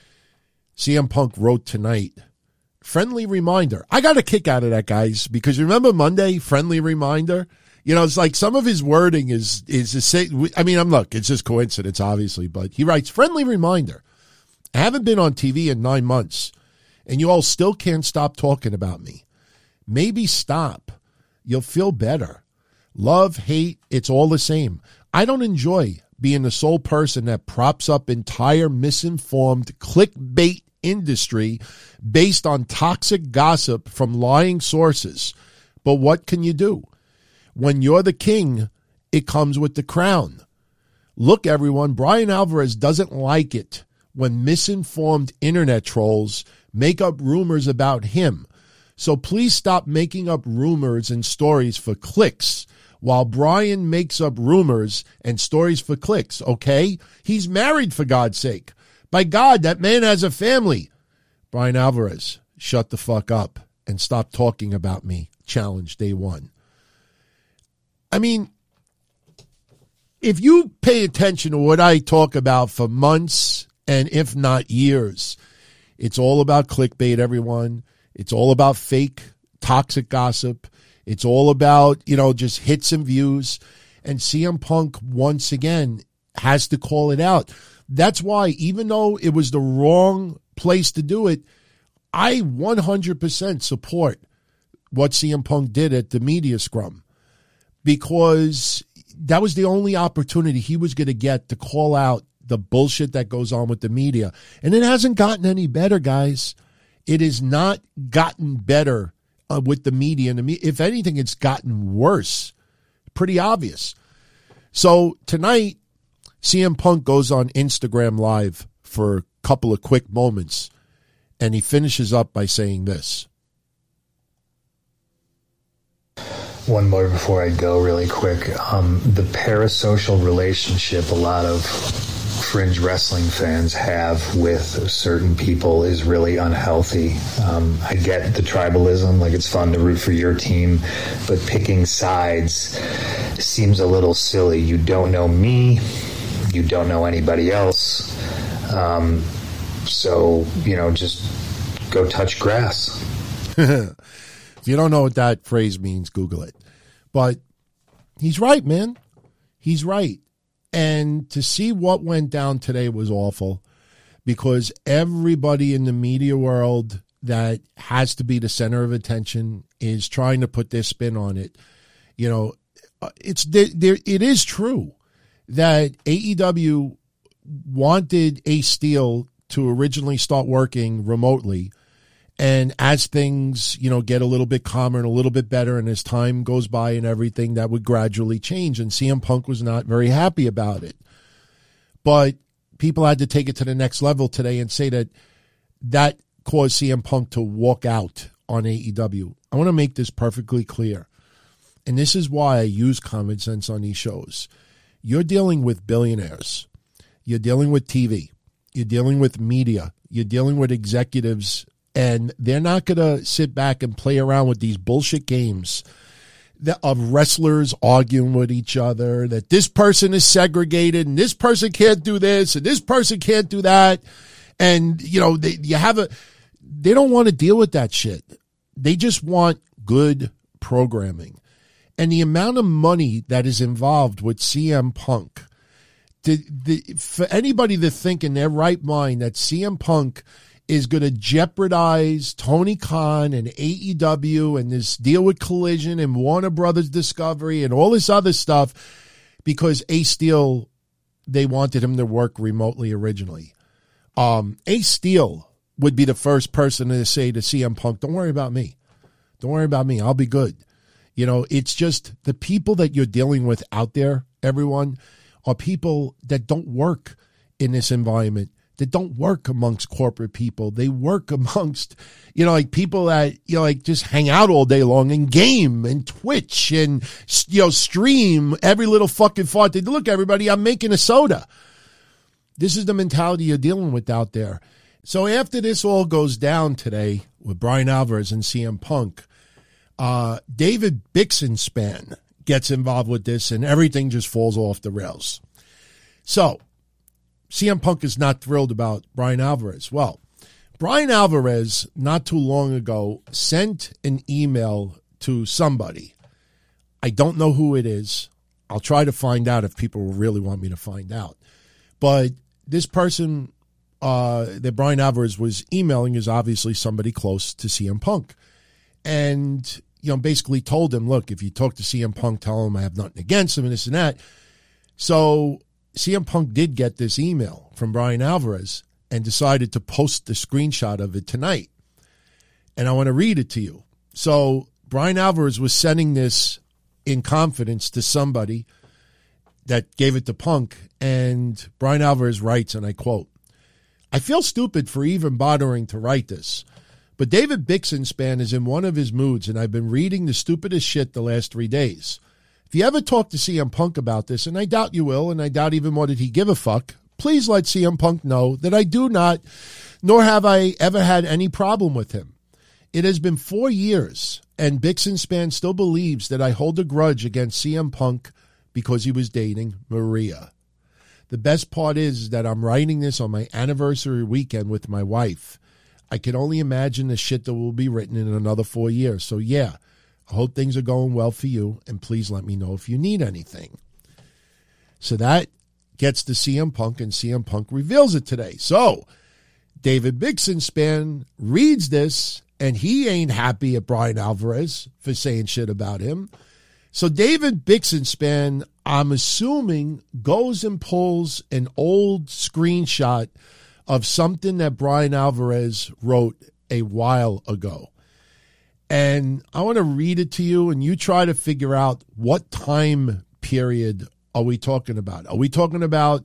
CM Punk wrote tonight, friendly reminder. I got a kick out of that, guys, because remember Monday, friendly reminder? You know, it's like some of his wording is the same. I mean, look, it's just coincidence, obviously, but he writes, friendly reminder. I haven't been on TV in 9 months, and you all still can't stop talking about me. Maybe stop. You'll feel better. Love, hate, it's all the same. I don't enjoy being the sole person that props up entire misinformed clickbait industry based on toxic gossip from lying sources. But what can you do? When you're the king, it comes with the crown. Look, everyone, Brian Alvarez doesn't like it when misinformed internet trolls make up rumors about him. So please stop making up rumors and stories for clicks while Brian makes up rumors and stories for clicks, okay? He's married, for God's sake. By God, that man has a family. Brian Alvarez, shut the fuck up and stop talking about me. Challenge day one. I mean, if you pay attention to what I talk about for months and if not years, it's all about clickbait, everyone. It's all about fake, toxic gossip. It's all about, just hits and views. And CM Punk, once again, has to call it out. That's why, even though it was the wrong place to do it, I 100% support what CM Punk did at the media scrum, because that was the only opportunity he was going to get to call out the bullshit that goes on with the media. And it hasn't gotten any better, guys. It has not gotten better with the media. And if anything, it's gotten worse. Pretty obvious. So tonight, CM Punk goes on Instagram Live for a couple of quick moments, and he finishes up by saying this. One more before I go really quick. The parasocial relationship a lot of fringe wrestling fans have with certain people is really unhealthy. I get the tribalism, like it's fun to root for your team, but picking sides seems a little silly. You don't know me, you don't know anybody else, so, just go touch grass. If you don't know what that phrase means, Google it. But he's right, man. He's right. And to see what went down today was awful, because everybody in the media world that has to be the center of attention is trying to put their spin on it. It is true that AEW wanted Ace Steel to originally start working remotely. And as things, get a little bit calmer and a little bit better, and as time goes by and everything, that would gradually change. And CM Punk was not very happy about it. But people had to take it to the next level today and say that caused CM Punk to walk out on AEW. I want to make this perfectly clear. And this is why I use common sense on these shows. You're dealing with billionaires. You're dealing with TV. You're dealing with media. You're dealing with executives. And they're not going to sit back and play around with these bullshit games of wrestlers arguing with each other, that this person is segregated and this person can't do this and this person can't do that. And, they don't want to deal with that shit. They just want good programming. And the amount of money that is involved with CM Punk, for anybody to think in their right mind that CM Punk is going to jeopardize Tony Khan and AEW and this deal with Collision and Warner Brothers Discovery and all this other stuff because Ace Steel, they wanted him to work remotely originally. Ace Steel would be the first person to say to CM Punk, don't worry about me. Don't worry about me. I'll be good. It's just the people that you're dealing with out there, everyone, are people that don't work in this environment. that don't work amongst corporate people. They work amongst, you know, like people that, you know, like just hang out all day long and game and Twitch and, you know, stream every little fucking fart. They look, everybody, I'm making a soda. This is the mentality you're dealing with out there. So after this all goes down today with Brian Alvarez and CM Punk, David Bixenspan gets involved with this and everything just falls off the rails. So CM Punk is not thrilled about Brian Alvarez. Well, Brian Alvarez, not too long ago, sent an email to somebody. I don't know who it is. I'll try to find out if people really want me to find out. But this person that Brian Alvarez was emailing is obviously somebody close to CM Punk. And, you know, basically told him, look, if you talk to CM Punk, tell him I have nothing against him and this and that. So CM Punk did get this email from Brian Alvarez and decided to post the screenshot of it tonight. And I want to read it to you. So Brian Alvarez was sending this in confidence to somebody that gave it to Punk. And Brian Alvarez writes, and I quote, "I feel stupid for even bothering to write this, but David Bixenspan is in one of his moods, and I've been reading the stupidest shit the last 3 days. If you ever talk to CM Punk about this, and I doubt you will, and I doubt even more that he give a fuck, please let CM Punk know that I do not, nor have I ever had any problem with him. It has been 4 years, and Bixenspan still believes that I hold a grudge against CM Punk because he was dating Maria. The best part is that I'm writing this on my anniversary weekend with my wife. I can only imagine the shit that will be written in another 4 years. So yeah, I hope things are going well for you, and please let me know if you need anything." So that gets to CM Punk, and CM Punk reveals it today. So David Bixenspan reads this, and he ain't happy at Brian Alvarez for saying shit about him. So David Bixenspan, I'm assuming, goes and pulls an old screenshot of something that Brian Alvarez wrote a while ago. And I want to read it to you, and you try to figure out what time period are we talking about. Are we talking about,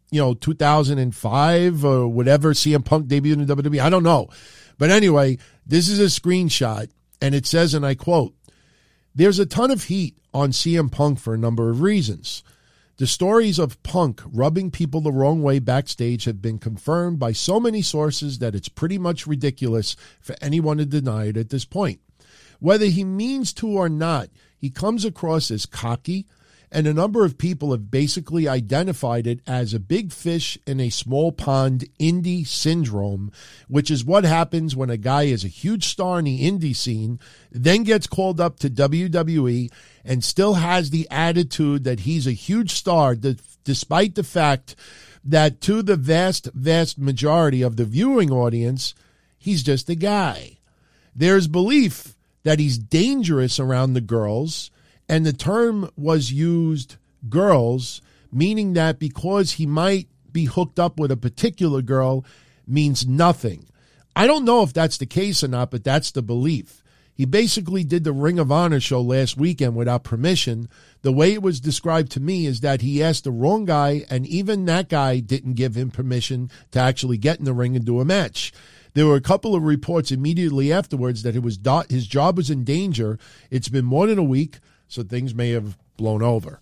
2005 or whatever CM Punk debuted in WWE? I don't know. But anyway, this is a screenshot, and it says, and I quote, "There's a ton of heat on CM Punk for a number of reasons. The stories of Punk rubbing people the wrong way backstage have been confirmed by so many sources that it's pretty much ridiculous for anyone to deny it at this point. Whether he means to or not, he comes across as cocky, and a number of people have basically identified it as a big fish in a small pond indie syndrome, which is what happens when a guy is a huge star in the indie scene, then gets called up to WWE and still has the attitude that he's a huge star, despite the fact that to the vast, vast majority of the viewing audience, he's just a guy. There's belief that he's dangerous around the girls, and the term was used, girls, meaning that because he might be hooked up with a particular girl means nothing. I don't know if that's the case or not, but that's the belief. He basically did the Ring of Honor show last weekend without permission. The way it was described to me is that he asked the wrong guy, and even that guy didn't give him permission to actually get in the ring and do a match. There were a couple of reports immediately afterwards that his job was in danger. It's been more than a week, so things may have blown over.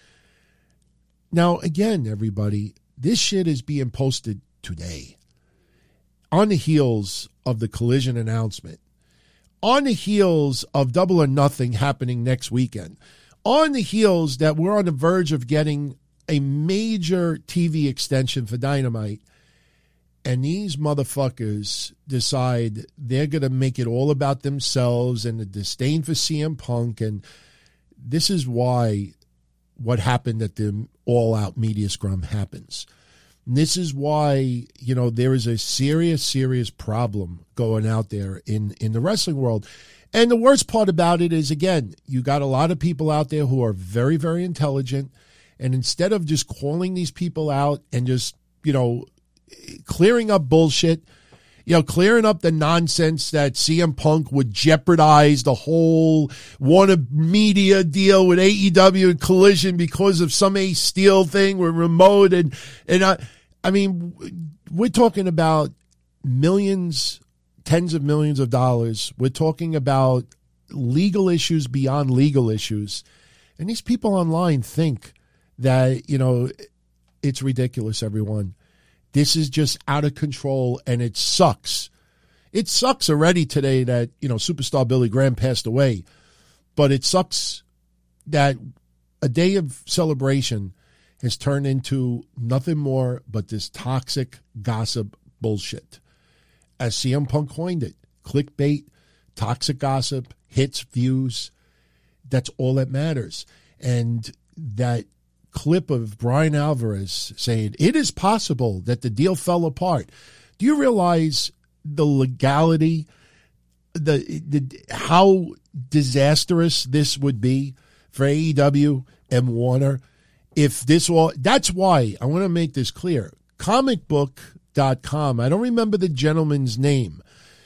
Now, again, everybody, this shit is being posted today on the heels of the Collision announcement, on the heels of Double or Nothing happening next weekend, on the heels that we're on the verge of getting a major TV extension for Dynamite. And these motherfuckers decide they're going to make it all about themselves and the disdain for CM Punk. And this is why what happened at the all-out media scrum happens. And this is why, there is a serious, serious problem going out there in the wrestling world. And the worst part about it is, again, you got a lot of people out there who are very, very intelligent. And instead of just calling these people out and just, clearing up bullshit, clearing up the nonsense that CM Punk would jeopardize the whole Warner Media deal with AEW and Collision because of some Ace Steel thing with remote. And we're talking about millions, tens of millions of dollars. We're talking about legal issues beyond legal issues. And these people online think that, you know, it's ridiculous, everyone. This is just out of control, and it sucks. It sucks already today that, you know, superstar Billy Graham passed away. But it sucks that a day of celebration has turned into nothing more but this toxic gossip bullshit. As CM Punk coined it, clickbait, toxic gossip, hits, views, that's all that matters. And that clip of Brian Alvarez saying, it is possible that the deal fell apart. Do you realize the legality, the how disastrous this would be for AEW and Warner if this all? That's why I want to make this clear. Comicbook.com, I don't remember the gentleman's name,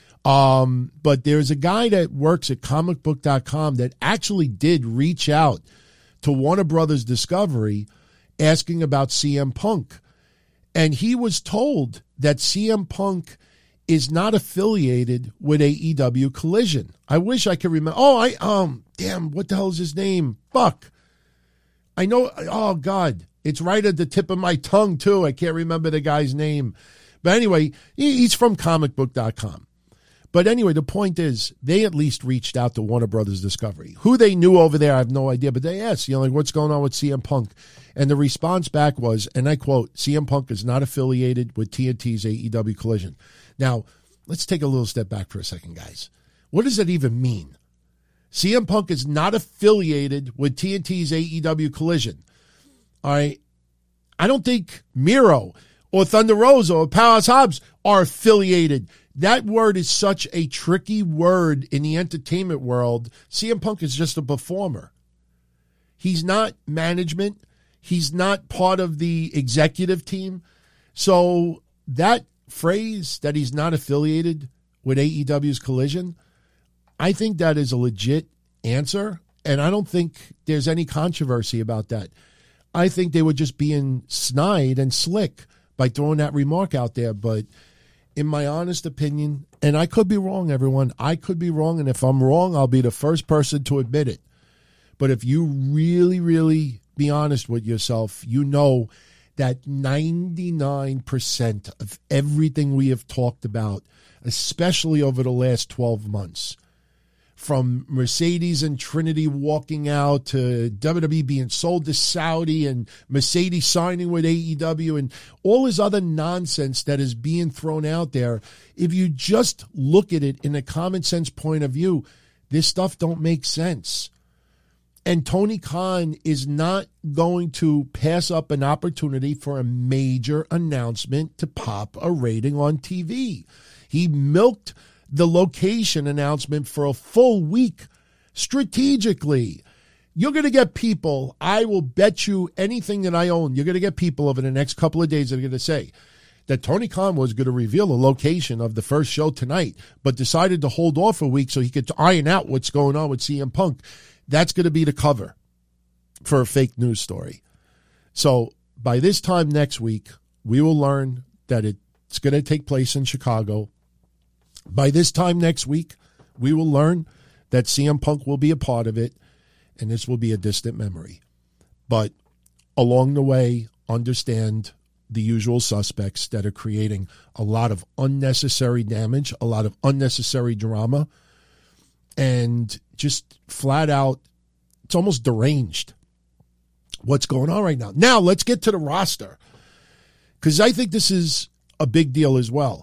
but there's a guy that works at comicbook.com that actually did reach out to Warner Brothers Discovery asking about CM Punk. And he was told that CM Punk is not affiliated with AEW Collision. I wish I could remember. Damn, what the hell is his name? Fuck. I know. Oh, God. It's right at the tip of my tongue, too. I can't remember the guy's name. But anyway, he's from comicbook.com. But anyway, the point is, they at least reached out to Warner Brothers Discovery. Who they knew over there, I have no idea. But they asked, you know, like, what's going on with CM Punk? And the response back was, and I quote, CM Punk is not affiliated with TNT's AEW Collision. Now, let's take a little step back for a second, guys. What does that even mean? CM Punk is not affiliated with TNT's AEW Collision. All right? I don't think Miro or Thunder Rosa or Powerhouse Hobbs are affiliated. That word is such a tricky word in the entertainment world. CM Punk is just a performer. He's not management. He's not part of the executive team. So that phrase that he's not affiliated with AEW's Collision, I think that is a legit answer, and I don't think there's any controversy about that. I think they were just being snide and slick by throwing that remark out there, but in my honest opinion, and I could be wrong, everyone, I could be wrong, and if I'm wrong, I'll be the first person to admit it. But if you really, really be honest with yourself, you know that 99% of everything we have talked about, especially over the last 12 months, from Mercedes and Trinity walking out to WWE being sold to Saudi and Mercedes signing with AEW and all this other nonsense that is being thrown out there, if you just look at it in a common sense point of view, this stuff don't make sense. And Tony Khan is not going to pass up an opportunity for a major announcement to pop a rating on TV. He milked the location announcement for a full week strategically. You're going to get people, I will bet you anything that I own, you're going to get people over the next couple of days that are going to say that Tony Khan was going to reveal the location of the first show tonight, but decided to hold off a week so he could iron out what's going on with CM Punk. That's going to be the cover for a fake news story. So by this time next week, we will learn that it's going to take place in Chicago. By this time next week, we will learn that CM Punk will be a part of it, and this will be a distant memory. But along the way, understand the usual suspects that are creating a lot of unnecessary damage, a lot of unnecessary drama, and just flat out, it's almost deranged what's going on right now. Now, let's get to the roster, because I think this is a big deal as well.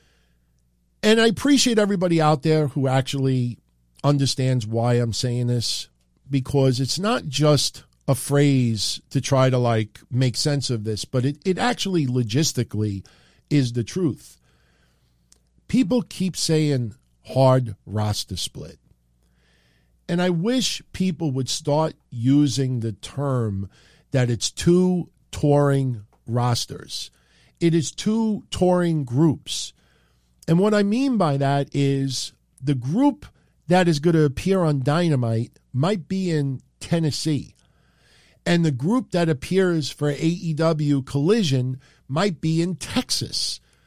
And I appreciate everybody out there who actually understands why I'm saying this, because it's not just a phrase to try to like make sense of this, but it actually logistically is the truth. People keep saying hard roster split. And I wish people would start using the term that it's two touring rosters. It is two touring groups. And what I mean by that is the group that is going to appear on Dynamite might be in Tennessee. And the group that appears for AEW Collision might be in Texas.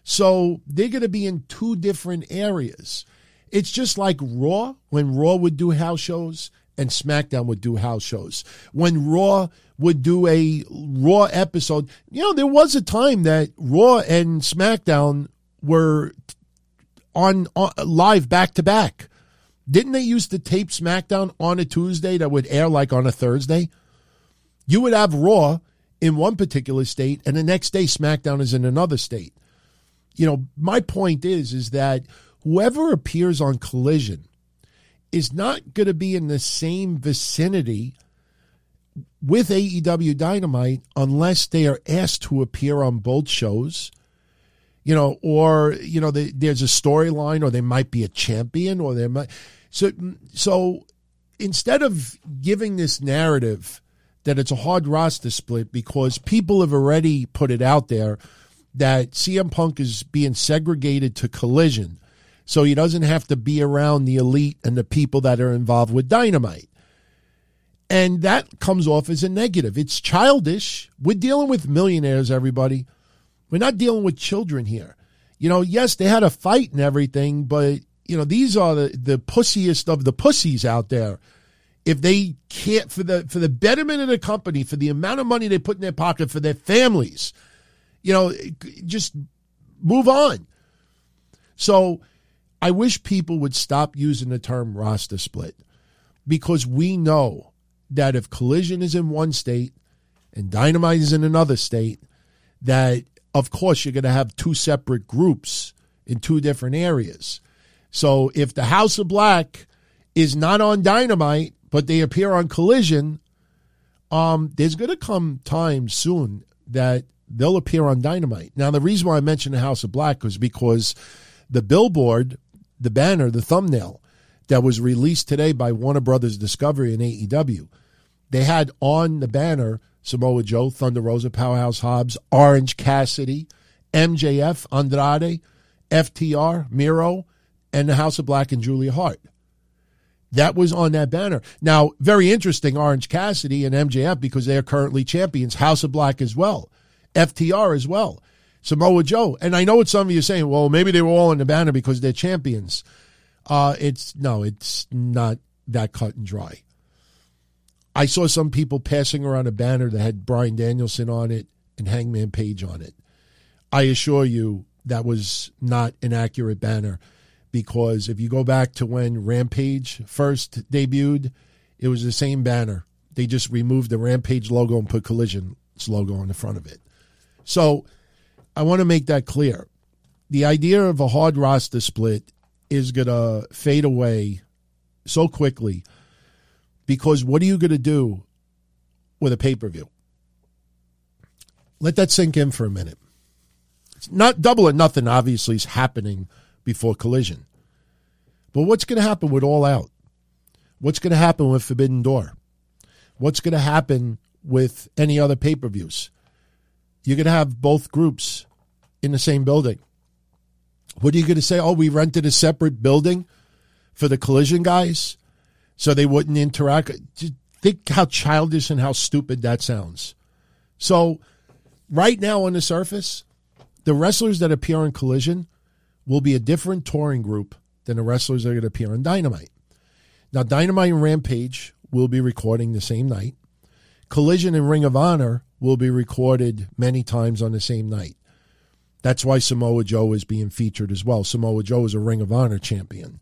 So they're going to be in two different areas. It's just like Raw, when Raw would do house shows and SmackDown would do house shows. When Raw would do a Raw episode, there was a time that Raw and SmackDown were on live back to back. Didn't they used to tape SmackDown on a Tuesday that would air like on a Thursday? You would have Raw in one particular state, and the next day SmackDown is in another state. My point is that whoever appears on Collision is not going to be in the same vicinity with AEW Dynamite unless they are asked to appear on both shows, or there's a storyline, or they might be a champion, or they might. So instead of giving this narrative that it's a hard roster split, because people have already put it out there that CM Punk is being segregated to Collision, so he doesn't have to be around the elite and the people that are involved with Dynamite. And that comes off as a negative. It's childish. We're dealing with millionaires, everybody. We're not dealing with children here. Yes, they had a fight and everything, but, these are the pussiest of the pussies out there. If they can't, for the betterment of the company, for the amount of money they put in their pocket, for their families, just move on. So I wish people would stop using the term roster split, because we know that if Collision is in one state and Dynamite is in another state, that, of course, you're going to have two separate groups in two different areas. So if the House of Black is not on Dynamite, but they appear on Collision, there's going to come time soon that they'll appear on Dynamite. Now, the reason why I mentioned the House of Black was because the billboard, the banner, the thumbnail that was released today by Warner Brothers Discovery and AEW, they had on the banner Samoa Joe, Thunder Rosa, Powerhouse Hobbs, Orange Cassidy, MJF, Andrade, FTR, Miro, and the House of Black and Julia Hart. That was on that banner. Now, very interesting, Orange Cassidy and MJF, because they are currently champions. House of Black as well. FTR as well. Samoa Joe. And I know what some of you are saying, well, maybe they were all on the banner because they're champions. It's not that cut and dry. I saw some people passing around a banner that had Bryan Danielson on it and Hangman Page on it. I assure you that was not an accurate banner, because if you go back to when Rampage first debuted, it was the same banner. They just removed the Rampage logo and put Collision's logo on the front of it. So I want to make that clear. The idea of a hard roster split is going to fade away so quickly, because what are you going to do with a pay-per-view? Let that sink in for a minute. It's not Double or Nothing, obviously, is happening before Collision. But what's going to happen with All Out? What's going to happen with Forbidden Door? What's going to happen with any other pay-per-views? You're going to have both groups in the same building. What are you going to say? Oh, we rented a separate building for the Collision guys so they wouldn't interact. Just think how childish and how stupid that sounds. So right now on the surface, the wrestlers that appear on Collision will be a different touring group than the wrestlers that are going to appear on Dynamite. Now, Dynamite and Rampage will be recording the same night. Collision and Ring of Honor will be recorded many times on the same night. That's why Samoa Joe is being featured as well. Samoa Joe is a Ring of Honor champion.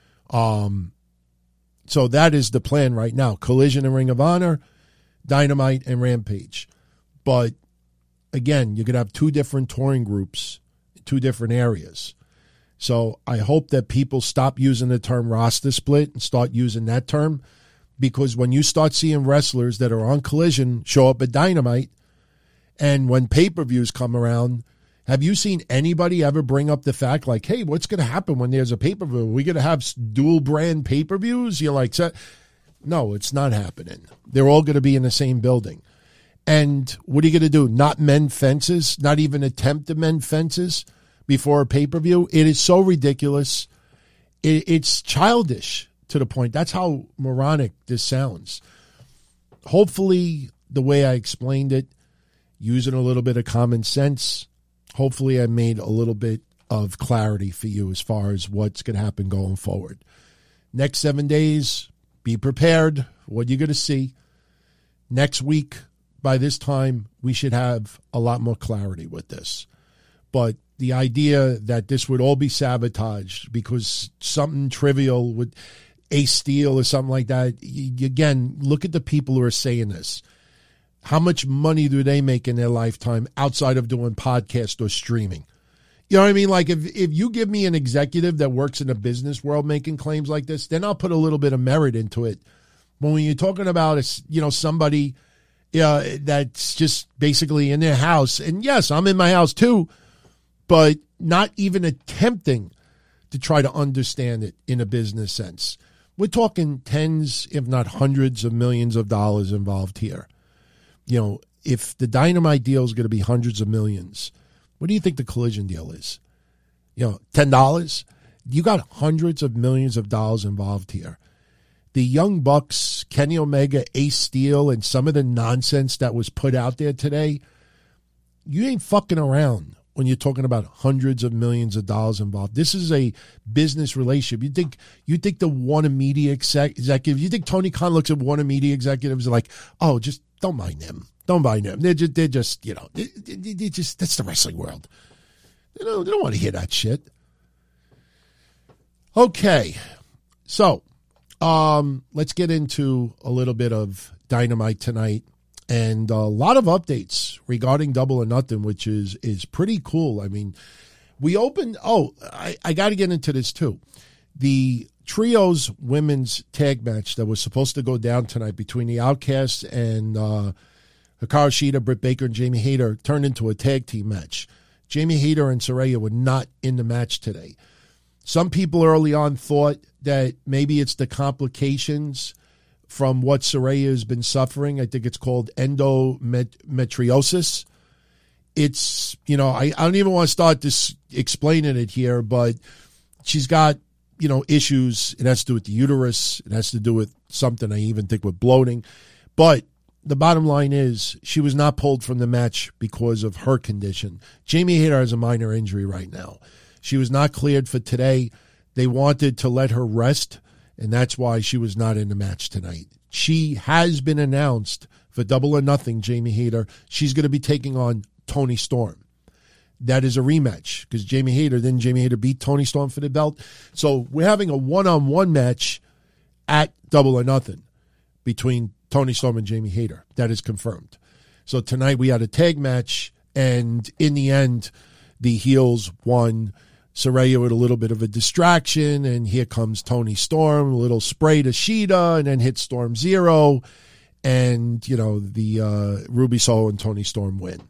So that is the plan right now. Collision and Ring of Honor, Dynamite and Rampage. But again, you could have two different touring groups, two different areas. So I hope that people stop using the term roster split and start using that term, because when you start seeing wrestlers that are on Collision show up at Dynamite, and when pay-per-views come around, have you seen anybody ever bring up the fact like, hey, what's going to happen when there's a pay-per-view? Are we going to have dual brand pay-per-views? You're like, no, it's not happening. They're all going to be in the same building. And what are you going to do? Not mend fences? Not even attempt to mend fences before a pay-per-view? It is so ridiculous. It's childish to the point. That's how moronic this sounds. Hopefully, the way I explained it, using a little bit of common sense, hopefully I made a little bit of clarity for you as far as what's going to happen going forward. Next 7 days, be prepared for what you're going to see. Next week, by this time, we should have a lot more clarity with this. But the idea that this would all be sabotaged because something trivial with Ace Steel or something like that, again, look at the people who are saying this. How much money do they make in their lifetime outside of doing podcast or streaming? You know what I mean? Like if you give me an executive that works in the business world making claims like this, then I'll put a little bit of merit into it. But when you're talking about, somebody that's just basically in their house, and yes, I'm in my house too, but not even attempting to try to understand it in a business sense. We're talking tens, if not hundreds of millions of dollars involved here. If the Dynamite deal is going to be hundreds of millions, what do you think the Collision deal is? $10? You got hundreds of millions of dollars involved here. The Young Bucks, Kenny Omega, Ace Steel, and some of the nonsense that was put out there today, you ain't fucking around when you're talking about hundreds of millions of dollars involved. This is a business relationship. You think the Warner Media executive, you think Tony Khan looks at Warner Media executives and like, oh, just don't mind them. Don't mind them. They're just that's the wrestling world. They don't want to hear that shit. Okay. So, let's get into a little bit of Dynamite tonight and a lot of updates regarding Double or Nothing, which is pretty cool. I mean, we opened, I got to get into this too. The Trios women's tag match that was supposed to go down tonight between the Outcasts and Hikaru Shida, Britt Baker, and Jamie Hayter turned into a tag team match. Jamie Hayter and Saraya were not in the match today. Some people early on thought that maybe it's the complications from what Saraya has been suffering. I think it's called endometriosis. It's, I don't even want to start this explaining it here, but she's got, issues. It has to do with the uterus. It has to do with something I even think with bloating. But the bottom line is she was not pulled from the match because of her condition. Jamie Hayter has a minor injury right now. She was not cleared for today. They wanted to let her rest, and that's why she was not in the match tonight. She has been announced for Double or Nothing, Jamie Hayter. She's going to be taking on Toni Storm. That is a rematch because Jamie Hayter beat Toni Storm for the belt. So we're having a one-on-one match at Double or Nothing between Toni Storm and Jamie Hayter. That is confirmed. So tonight we had a tag match, and in the end, the heels won. Saraya with a little bit of a distraction, and here comes Toni Storm, a little spray to Shida, and then hit Storm Zero, and, the Ruby Soho and Toni Storm win.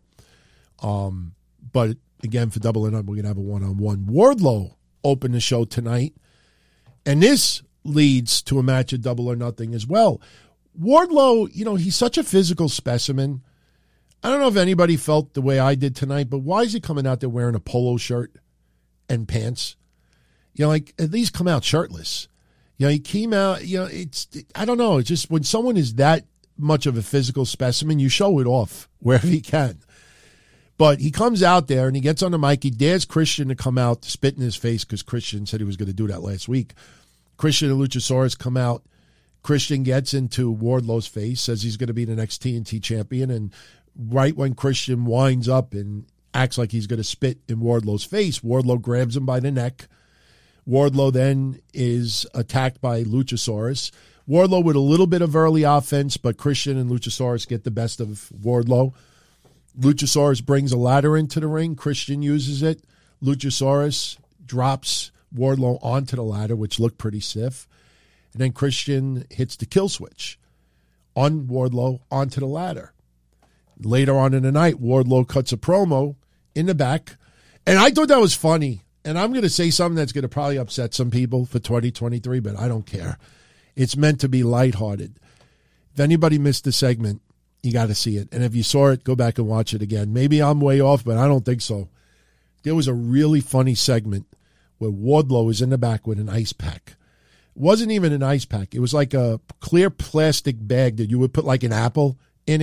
But again, for Double or Nothing, we're going to have a one-on-one. Wardlow opened the show tonight, and this leads to a match at Double or Nothing as well. Wardlow, he's such a physical specimen. I don't know if anybody felt the way I did tonight, but why is he coming out there wearing a polo shirt and pants? At least come out shirtless. He came out, I don't know. It's just when someone is that much of a physical specimen, you show it off wherever you can. But he comes out there and he gets on the mic. He dares Christian to come out to spit in his face because Christian said he was going to do that last week. Christian and Luchasaurus come out. Christian gets into Wardlow's face, says he's going to be the next TNT champion. And right when Christian winds up and acts like he's going to spit in Wardlow's face, Wardlow grabs him by the neck. Wardlow then is attacked by Luchasaurus. Wardlow with a little bit of early offense, but Christian and Luchasaurus get the best of Wardlow. Luchasaurus brings a ladder into the ring. Christian uses it. Luchasaurus drops Wardlow onto the ladder, which looked pretty stiff. And then Christian hits the kill switch on Wardlow onto the ladder. Later on in the night, Wardlow cuts a promo in the back. And I thought that was funny. And I'm going to say something that's going to probably upset some people for 2023, but I don't care. It's meant to be lighthearted. If anybody missed the segment, you got to see it. And if you saw it, go back and watch it again. Maybe I'm way off, but I don't think so. There was a really funny segment where Wardlow is in the back with an ice pack. It wasn't even an ice pack. It was like a clear plastic bag that you would put like an apple in it.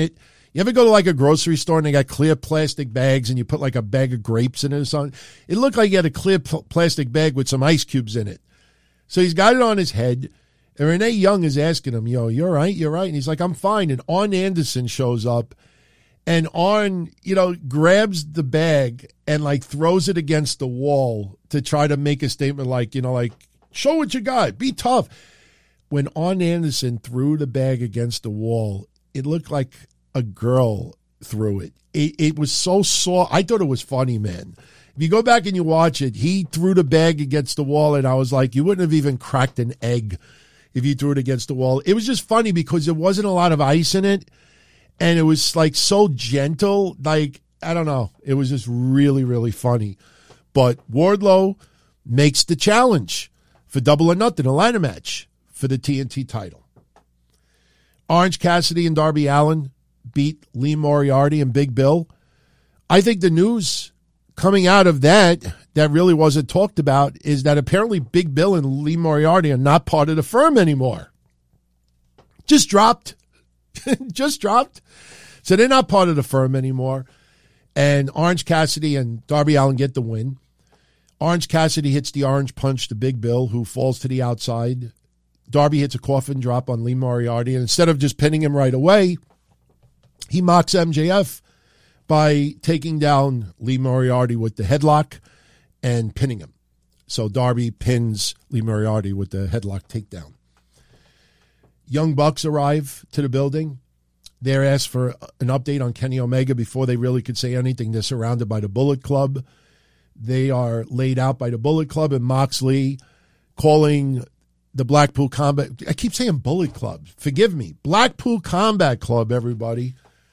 You ever go to like a grocery store and they got clear plastic bags and you put like a bag of grapes in it or something? It looked like he had a clear plastic bag with some ice cubes in it. So he's got it on his head. And Renee Young is asking him, you're right, you're right. And he's like, I'm fine. And Arn Anderson shows up. And Arn, grabs the bag and like throws it against the wall to try to make a statement like, show what you got. Be tough. When Arn Anderson threw the bag against the wall, it looked like a girl threw it. It was so soft. I thought it was funny, man. If you go back and you watch it, he threw the bag against the wall, and I was like, you wouldn't have even cracked an egg if you threw it against the wall. It was just funny because there wasn't a lot of ice in it, and it was like so gentle. Like, I don't know. It was just really, really funny. But Wardlow makes the challenge for Double or Nothing, a ladder match for the TNT title. Orange Cassidy and Darby Allin beat Lee Moriarty and Big Bill. I think the news coming out of that really wasn't talked about is that apparently Big Bill and Lee Moriarty are not part of the firm anymore. Just dropped. Just dropped. So they're not part of the firm anymore. And Orange Cassidy and Darby Allin get the win. Orange Cassidy hits the orange punch to Big Bill, who falls to the outside. Darby hits a coffin drop on Lee Moriarty. And instead of just pinning him right away, he mocks MJF by taking down Lee Moriarty with the headlock and pinning him. So Darby pins Lee Moriarty with the headlock takedown. Young Bucks arrive to the building. They're asked for an update on Kenny Omega before they really could say anything. They're surrounded by the Bullet Club. They are laid out by the Bullet Club, and Moxley calling the Blackpool Combat. I keep saying Bullet Club. Forgive me. Blackpool Combat Club, everybody.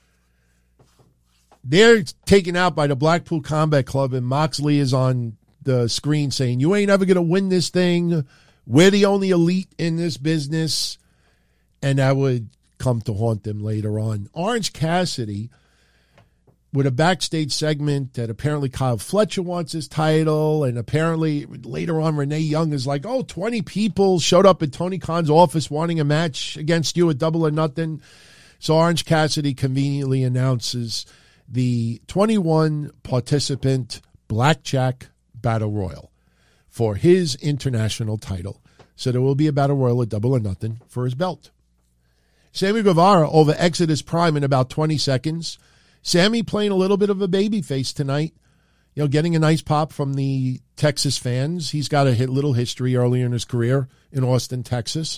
They're taken out by the Blackpool Combat Club, and Moxley is on the screen saying, you ain't ever going to win this thing. We're the only elite in this business. And that would come to haunt them later on. Orange Cassidy, with a backstage segment that apparently Kyle Fletcher wants his title, and apparently later on Renee Young is like, 20 people showed up at Tony Khan's office wanting a match against you at Double or Nothing. So Orange Cassidy conveniently announces the 21-participant Blackjack Battle Royal for his international title. So there will be a Battle Royal at Double or Nothing for his belt. Sammy Guevara over Exodus Prime in about 20 seconds. Sammy playing a little bit of a baby face tonight, getting a nice pop from the Texas fans. He's got a little history earlier in his career in Austin, Texas.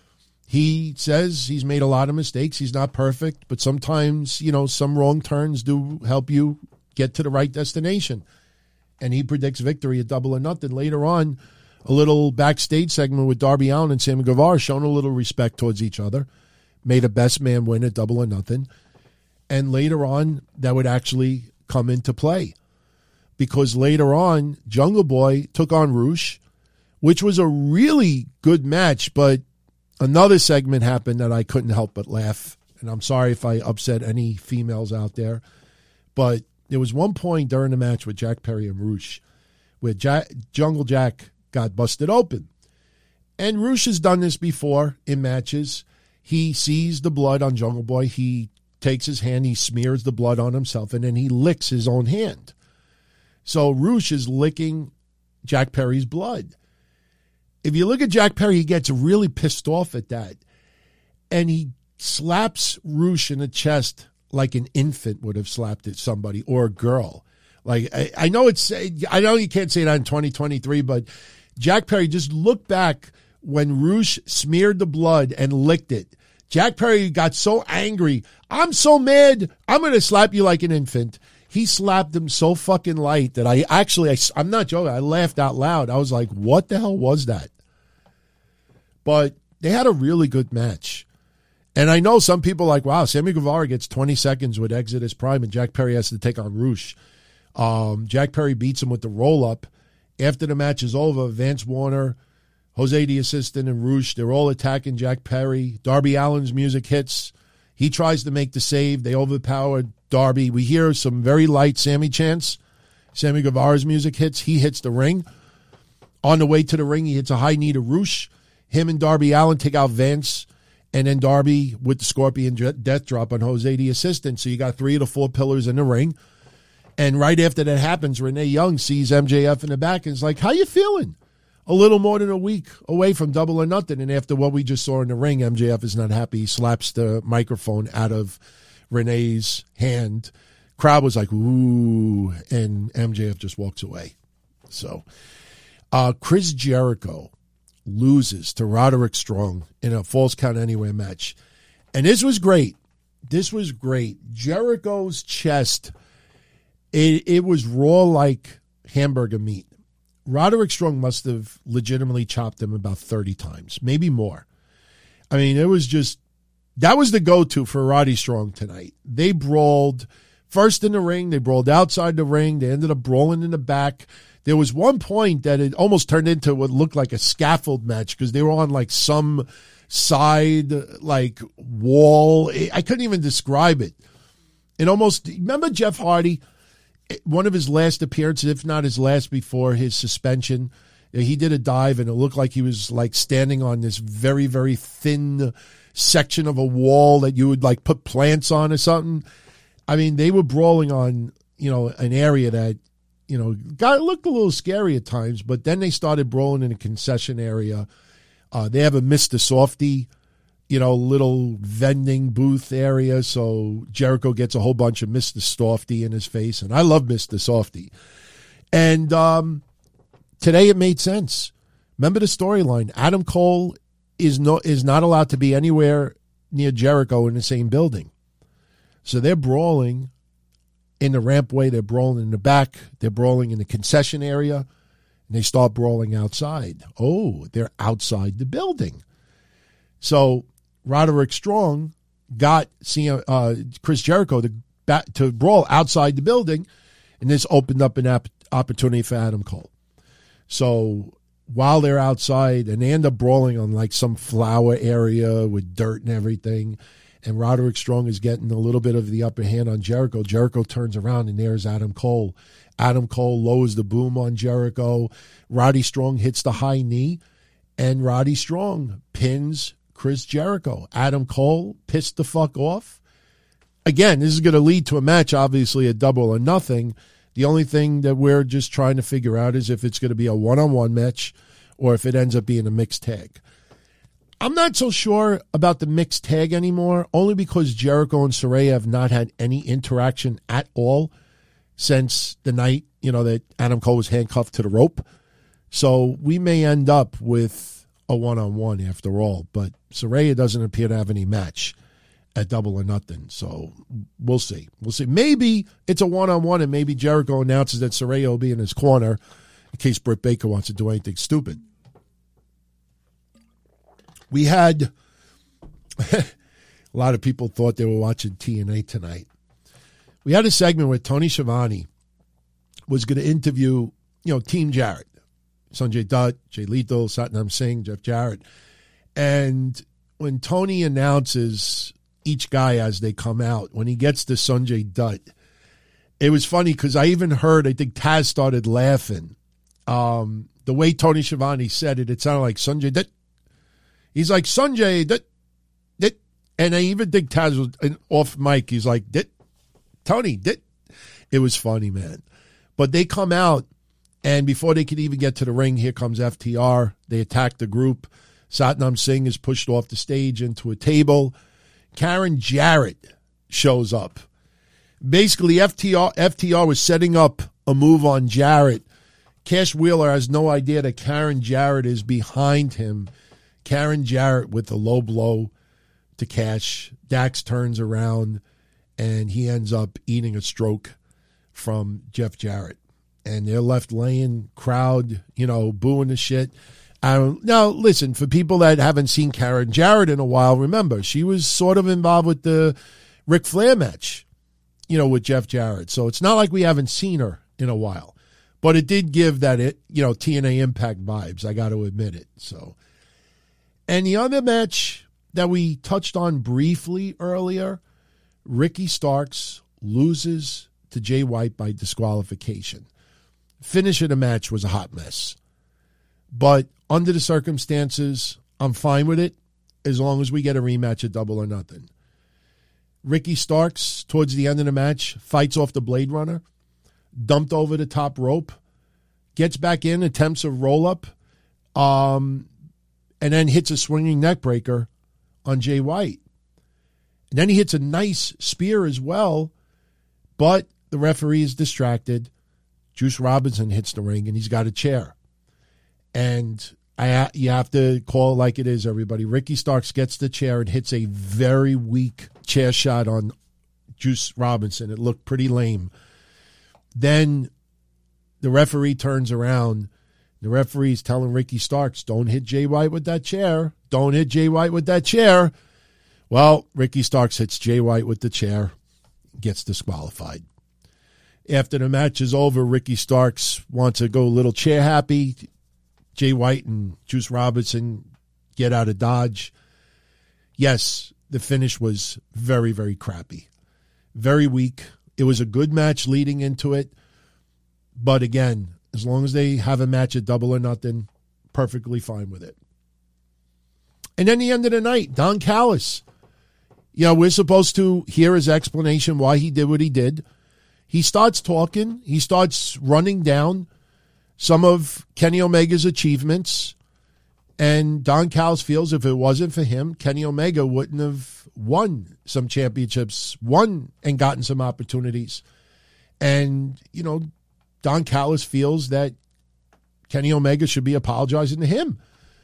He says he's made a lot of mistakes. He's not perfect, but sometimes, some wrong turns do help you get to the right destination. And he predicts victory at Double or Nothing. Later on, a little backstage segment with Darby Allin and Sammy Guevara showing a little respect towards each other. Made a best man win at Double or Nothing. And later on, that would actually come into play. Because later on, Jungle Boy took on Roosh, which was a really good match, but another segment happened that I couldn't help but laugh. And I'm sorry if I upset any females out there. But there was one point during the match with Jack Perry and Roosh where Jungle Jack got busted open. And Roosh has done this before in matches. He sees the blood on Jungle Boy. He takes his hand, he smears the blood on himself, and then he licks his own hand. So Roosh is licking Jack Perry's blood. If you look at Jack Perry, he gets really pissed off at that. And he slaps Roosh in the chest like an infant would have slapped at somebody or a girl. Like, I know you can't say that in 2023, but Jack Perry, just look back when Roosh smeared the blood and licked it. Jack Perry got so angry. I'm so mad. I'm going to slap you like an infant. He slapped him so fucking light that I'm not joking. I laughed out loud. I was like, what the hell was that? But they had a really good match. And I know some people are like, wow, Sammy Guevara gets 20 seconds with Exodus Prime and Jack Perry has to take on Roosh. Jack Perry beats him with the roll-up. After the match is over, Vance Warner, Jose the assistant, and Roosh, they're all attacking Jack Perry. Darby Allin's music hits. He tries to make the save. They overpower Darby. We hear some very light Sammy chants. Sammy Guevara's music hits. He hits the ring. On the way to the ring, he hits a high knee to Roosh. Him and Darby Allin take out Vance And then Darby with the Scorpion death drop on Jose, the assistant. So you got 3 of the 4 pillars in the ring. And right after that happens, Renee Young sees MJF in the back and is like, how you feeling? A little more than a week away from Double or Nothing. And after what we just saw in the ring, MJF is not happy. He slaps the microphone out of Renee's hand. Crowd was like, ooh, and MJF just walks away. So Chris Jericho loses to Roderick Strong in a Falls Count Anywhere match. And this was great. Jericho's chest, it was raw like hamburger meat. Roderick Strong must have legitimately chopped him about 30 times, maybe more. I mean, it was just, that was the go-to for Roddy Strong tonight. They brawled first in the ring. They brawled outside the ring. They ended up brawling in the back. There was one point that it almost turned into what looked like a scaffold match because they were on like some side like wall. I couldn't even describe it. It almost, remember Jeff Hardy? One of his last appearances, if not his last before his suspension, he did a dive and it looked like he was like standing on this very, very thin section of a wall that you would like put plants on or something. I mean, they were brawling on, an area that, looked a little scary at times, but then they started brawling in a concession area. They have a Mr. Softy, little vending booth area. So Jericho gets a whole bunch of Mr. Softy in his face. And I love Mr. Softy. And today it made sense. Remember the storyline. Adam Cole is not allowed to be anywhere near Jericho in the same building. So they're brawling in the rampway. They're brawling in the back. They're brawling in the concession area. And they start brawling outside. Oh, they're outside the building. So Roderick Strong got Chris Jericho to brawl outside the building, and this opened up an opportunity for Adam Cole. So while they're outside, and they end up brawling on like some flower area with dirt and everything, and Roderick Strong is getting a little bit of the upper hand on Jericho. Jericho turns around, and there's Adam Cole. Adam Cole lowers the boom on Jericho. Roddy Strong hits the high knee, and Roddy Strong pins Chris Jericho. Adam Cole pissed the fuck off. Again, this is going to lead to a match, obviously, a Double or Nothing. The only thing that we're just trying to figure out is if it's going to be a one-on-one match or if it ends up being a mixed tag. I'm not so sure about the mixed tag anymore, only because Jericho and Saraya have not had any interaction at all since the night, that Adam Cole was handcuffed to the rope. So we may end up with a one-on-one after all, but Saraya doesn't appear to have any match at Double or Nothing. So we'll see. Maybe it's a one-on-one, and maybe Jericho announces that Saraya will be in his corner in case Britt Baker wants to do anything stupid. We had a lot of people thought they were watching TNA tonight. We had a segment where Tony Schiavone was going to interview, Team Jarrett, Sanjay Dutt, Jay Lethal, Satnam Singh, Jeff Jarrett. And when Tony announces each guy as they come out, when he gets to Sanjay Dutt, it was funny because I even heard, I think Taz started laughing. The way Tony Schiavone said it, it sounded like Sanjay Dutt. He's like, Sanjay, Dutt. And I even think Taz was off mic. He's like, Tony, Dutt. It was funny, man. But they come out, and before they could even get to the ring, here comes FTR. They attack the group. Satnam Singh is pushed off the stage into a table. Karen Jarrett shows up. Basically, FTR was setting up a move on Jarrett. Cash Wheeler has no idea that Karen Jarrett is behind him. Karen Jarrett with a low blow to Cash. Dax turns around, and he ends up eating a stroke from Jeff Jarrett. And they're left laying, crowd, booing the shit. Now, listen, for people that haven't seen Karen Jarrett in a while, remember, she was sort of involved with the Ric Flair match, with Jeff Jarrett. So it's not like we haven't seen her in a while. But it did give that, TNA Impact vibes. I got to admit it. So, and the other match that we touched on briefly earlier, Ricky Starks loses to Jay White by disqualification. Finish of the match was a hot mess. But under the circumstances, I'm fine with it. as long as we get a rematch at Double or Nothing. Ricky Starks, towards the end of the match, fights off the Blade Runner, dumped over the top rope, gets back in, attempts a roll-up, and then hits a swinging neck breaker on Jay White. And then he hits a nice spear as well, but the referee is distracted. Juice Robinson hits the ring, and he's got a chair. And you have to call it like it is, everybody. Ricky Starks gets the chair and hits a very weak chair shot on Juice Robinson. It looked pretty lame. Then the referee turns around. The referee's telling Ricky Starks, don't hit Jay White with that chair. Don't hit Jay White with that chair. Well, Ricky Starks hits Jay White with the chair, gets disqualified. After the match is over, Ricky Starks wants to go a little chair happy. Jay White and Juice Robinson get out of Dodge. Yes, the finish was very, very crappy. Very weak. It was a good match leading into it. But again, as long as they have a match at Double or Nothing, perfectly fine with it. And then the end of the night, Don Callis. You know, we're supposed to hear his explanation why he did what he did. He starts talking. He starts running down some of Kenny Omega's achievements. And Don Callis feels if it wasn't for him, Kenny Omega wouldn't have won some championships, won and gotten some opportunities. And, you know, Don Callis feels that Kenny Omega should be apologizing to him.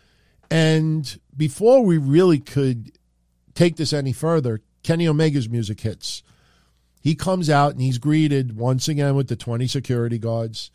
And before we really could take this any further, Kenny Omega's music hits. He comes out and he's greeted once again with the 20 security guards.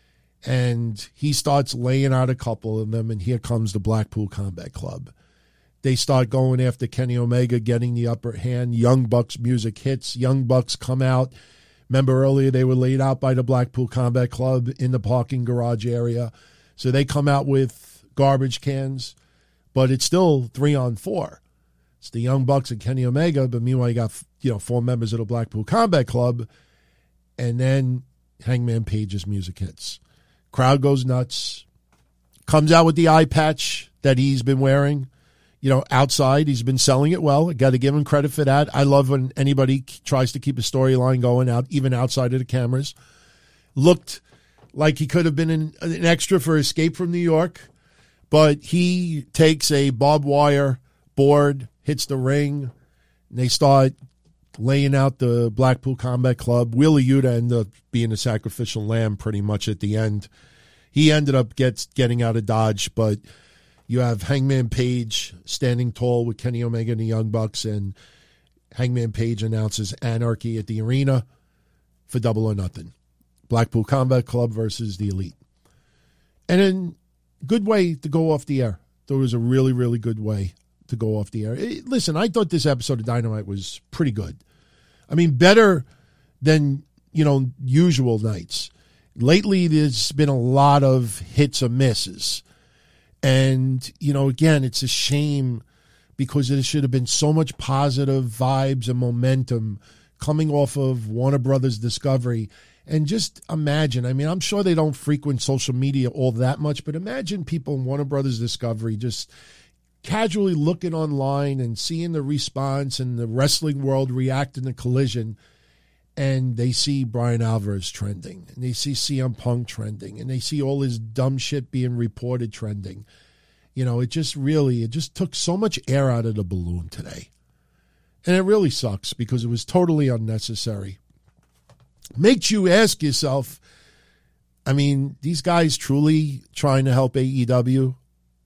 And he starts laying out a couple of them, and here comes the Blackpool Combat Club. They start going after Kenny Omega, getting the upper hand. Young Bucks music hits. Young Bucks come out. Remember earlier they were laid out by the Blackpool Combat Club in the parking garage area. So they come out with garbage cans, but it's still 3-on-4. It's the Young Bucks and Kenny Omega, but meanwhile you got 4 members of the Blackpool Combat Club, and then Hangman Page's music hits. Crowd goes nuts. Comes out with the eye patch that he's been wearing. You know, outside, he's been selling it well. I got to give him credit for that. I love when anybody tries to keep a storyline going out, even outside of the cameras. Looked like he could have been an extra for Escape from New York, but he takes a barbed wire board, hits the ring, and they start laying out the Blackpool Combat Club. Wheeler Yuta ended up being a sacrificial lamb pretty much at the end. He ended up getting out of Dodge, but you have Hangman Page standing tall with Kenny Omega and the Young Bucks, and Hangman Page announces Anarchy at the arena for Double or Nothing. Blackpool Combat Club versus the Elite. And then, good way to go off the air. There was a really, really good way to go off the air. Listen, I thought this episode of Dynamite was pretty good. I mean, better than, usual nights. Lately, there's been a lot of hits or misses. And, again, it's a shame because there should have been so much positive vibes and momentum coming off of Warner Brothers Discovery. And just imagine, I'm sure they don't frequent social media all that much, but imagine people in Warner Brothers Discovery just casually looking online and seeing the response and the wrestling world reacting to Collision, and they see Bryan Alvarez trending, and they see CM Punk trending, and they see all this dumb shit being reported trending. It just took so much air out of the balloon today. And it really sucks because it was totally unnecessary. Makes you ask yourself, these guys truly trying to help AEW?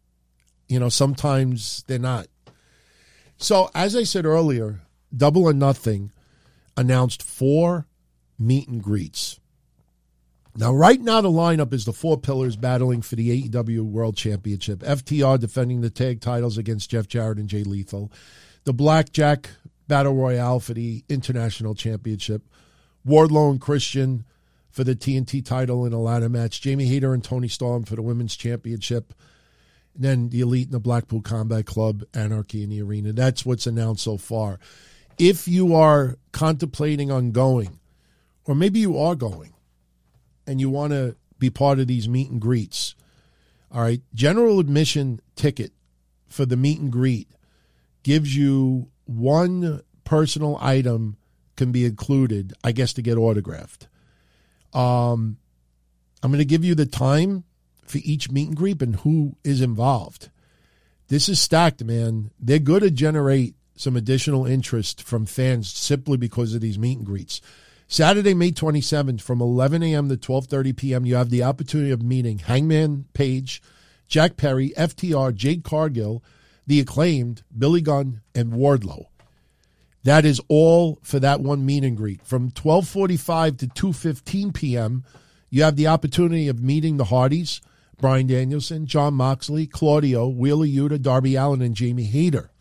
Sometimes they're not. So, as I said earlier, Double or Nothing announced 4 meet and greets. Now, right now, the lineup is the 4 pillars battling for the AEW World Championship. FTR defending the tag titles against Jeff Jarrett and Jay Lethal. The Blackjack Battle Royale for the International Championship. Wardlow and Christian for the TNT title in a ladder match. Jamie Hayter and Tony Storm for the Women's Championship. And then the Elite and the Blackpool Combat Club, Anarchy in the arena. That's what's announced so far. If you are contemplating on going, or maybe you are going, and you want to be part of these meet and greets, all right, general admission ticket for the meet and greet gives you one personal item can be included, I guess, to get autographed. I'm going to give you the time for each meet and greet and who is involved. This is stacked, man. They're going to generate some additional interest from fans simply because of these meet and greets. Saturday, May 27th, from 11 a.m. to 12:30 p.m., you have the opportunity of meeting Hangman Page, Jack Perry, FTR, Jade Cargill, The Acclaimed, Billy Gunn, and Wardlow. That is all for that one meet and greet. From 12:45 to 2:15 p.m., you have the opportunity of meeting the Hardys, Bryan Danielson, Jon Moxley, Claudio, Wheeler Yuta, Darby Allin, and Jamie Hayter.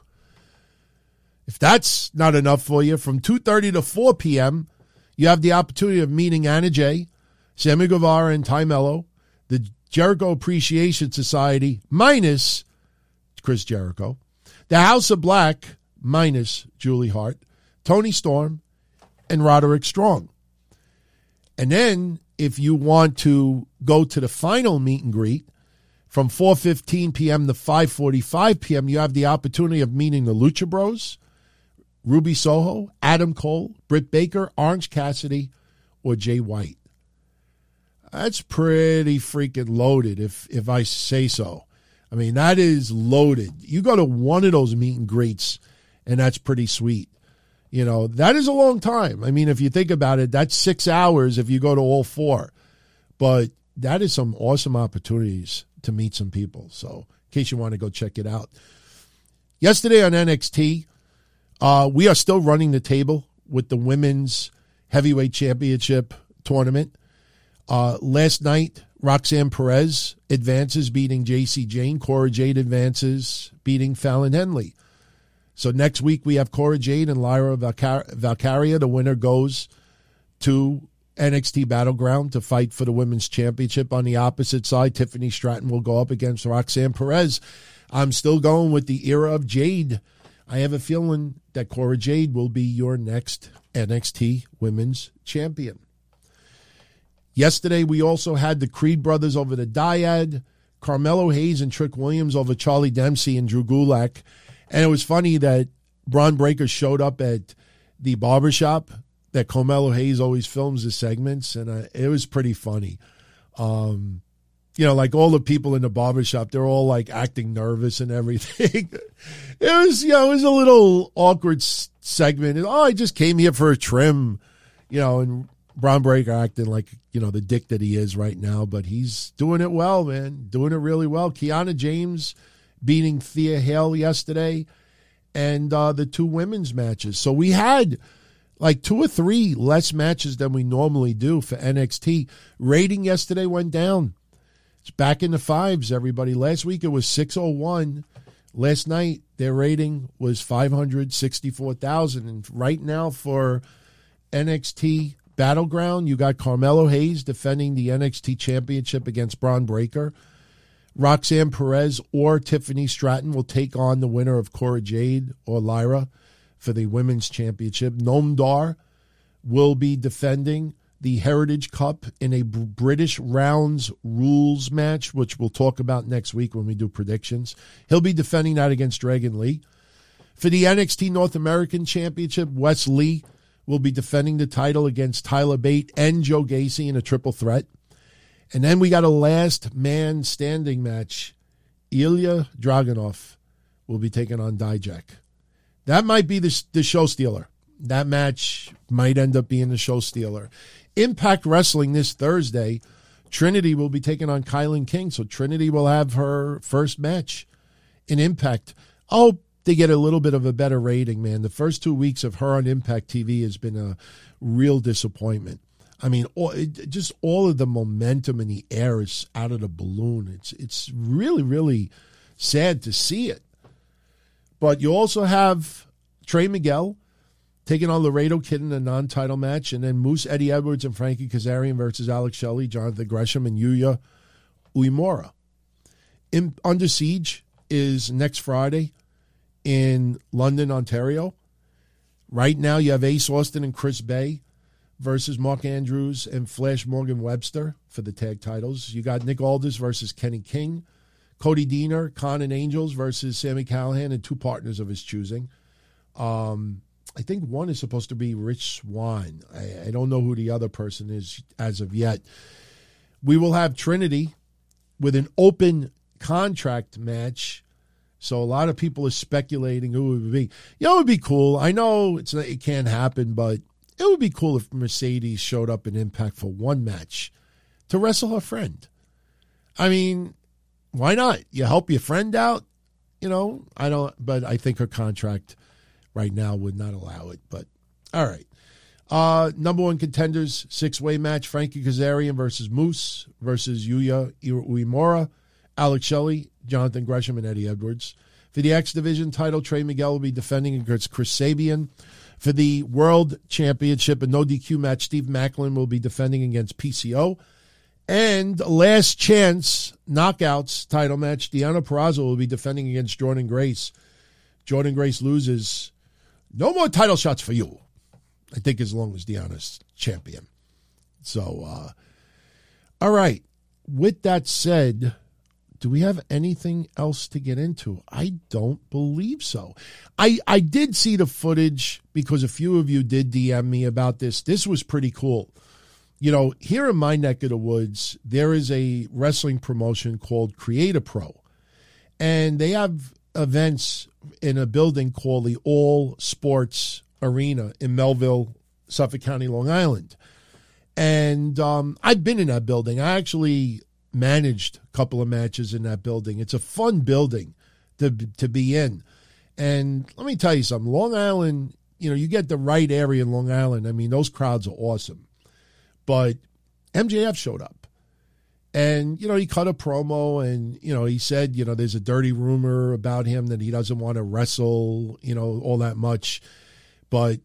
If that's not enough for you, from 2:30 to 4 p.m., you have the opportunity of meeting Anna Jay, Sammy Guevara, and Ty Mello, the Jericho Appreciation Society, minus Chris Jericho, the House of Black, minus Julie Hart, Tony Storm, and Roderick Strong. And then, if you want to go to the final meet and greet, from 4:15 p.m. to 5:45 p.m., you have the opportunity of meeting the Lucha Bros, Ruby Soho, Adam Cole, Britt Baker, Orange Cassidy, or Jay White. That's pretty freaking loaded, if I say so. I mean, that is loaded. You go to one of those meet and greets, and that's pretty sweet. You know, that is a long time. I mean, if you think about it, that's 6 hours if you go to all four. But that is some awesome opportunities to meet some people. So, in case you want to go check it out. Yesterday on NXT, we are still running the table with the Women's Heavyweight Championship tournament. Last night, Roxanne Perez advances, beating J.C. Jane. Cora Jade advances, beating Fallon Henley. So next week, we have Cora Jade and Lyra Valkyria. The winner goes to NXT Battleground to fight for the Women's Championship. On the opposite side, Tiffany Stratton will go up against Roxanne Perez. I'm still going with the era of Jade. I have a feeling that Cora Jade will be your next NXT Women's Champion. Yesterday, we also had the Creed brothers over the Dyad, Carmelo Hayes and Trick Williams over Charlie Dempsey and Drew Gulak. And it was funny that Bron Breakker showed up at the barbershop that Carmelo Hayes always films his segments, and it was pretty funny. You know, like all the people in the barbershop, they're all like acting nervous and everything. It was a little awkward segment. I just came here for a trim, and Bron Breakker acting like, the dick that he is right now, but he's doing it well, man. Doing it really well. Kiana James beating Thea Hale yesterday, and the two women's matches. So we had like 2 or 3 less matches than we normally do for NXT. Rating yesterday went down. It's back in the 5s, everybody. Last week it was 601. Last night their rating was 564,000. And right now for NXT Battleground, you got Carmelo Hayes defending the NXT Championship against Bron Breakker. Roxanne Perez or Tiffany Stratton will take on the winner of Cora Jade or Lyra for the Women's Championship. Noam Dar will be defending the Heritage Cup in a British Rounds rules match, which we'll talk about next week when we do predictions. He'll be defending that against Dragon Lee. For the NXT North American Championship, Wes Lee will be defending the title against Tyler Bate and Joe Gacy in a triple threat. And then we got a last man standing match. Ilya Dragunov will be taking on Dijak. That might be the show stealer. That match might end up being the show stealer. Impact Wrestling this Thursday, Trinity will be taking on Kylan King. So Trinity will have her first match in Impact. Oh, they get a little bit of a better rating, man. The first 2 weeks of her on Impact TV has been a real disappointment. I mean, just all of the momentum in the air is out of the balloon. It's really, really sad to see it. But you also have Trey Miguel taking on Laredo Kid in a non-title match, and then Moose, Eddie Edwards, and Frankie Kazarian versus Alex Shelley, Jonathan Gresham, and Yuya Uemura. Under Siege is next Friday in London, Ontario. Right now you have Ace Austin and Chris Bay versus Mark Andrews and Flash Morgan Webster for the tag titles. You got Nick Aldis versus Kenny King, Cody Deaner, Khan and Angels versus Sami Callihan and two partners of his choosing. I think one is supposed to be Rich Swann. I don't know who the other person is as of yet. We will have Trinity with an open contract match. So a lot of people are speculating who it would be. You know, it would be cool. I know it can't happen, but it would be cool if Mercedes showed up in Impact for one match to wrestle her friend. I mean, why not? You help your friend out, but I think her contract right now would not allow it. But all right. Number one contenders, 6-way match, Frankie Kazarian versus Moose versus Yuya Uemura, Alex Shelley, Jonathan Gresham, and Eddie Edwards. For the X Division title, Trey Miguel will be defending against Chris Sabian. For the World Championship, a no DQ match, Steve Macklin will be defending against PCO. And last chance knockouts title match, Deonna Purrazzo will be defending against Jordan Grace. Jordan Grace loses. No more title shots for you, I think, as long as Deonna's champion. So, all right. With that said, do we have anything else to get into? I don't believe so. I did see the footage because a few of you did DM me about this. This was pretty cool. Here in my neck of the woods, there is a wrestling promotion called Creator Pro. And they have events in a building called the All Sports Arena in Melville, Suffolk County, Long Island. And I've been in that building. I actually managed a couple of matches in that building. It's a fun building to be in. And let me tell you something. Long Island, you get the right area in Long Island. I mean, those crowds are awesome. But MJF showed up. And, he cut a promo and, he said, there's a dirty rumor about him that he doesn't want to wrestle, all that much. But,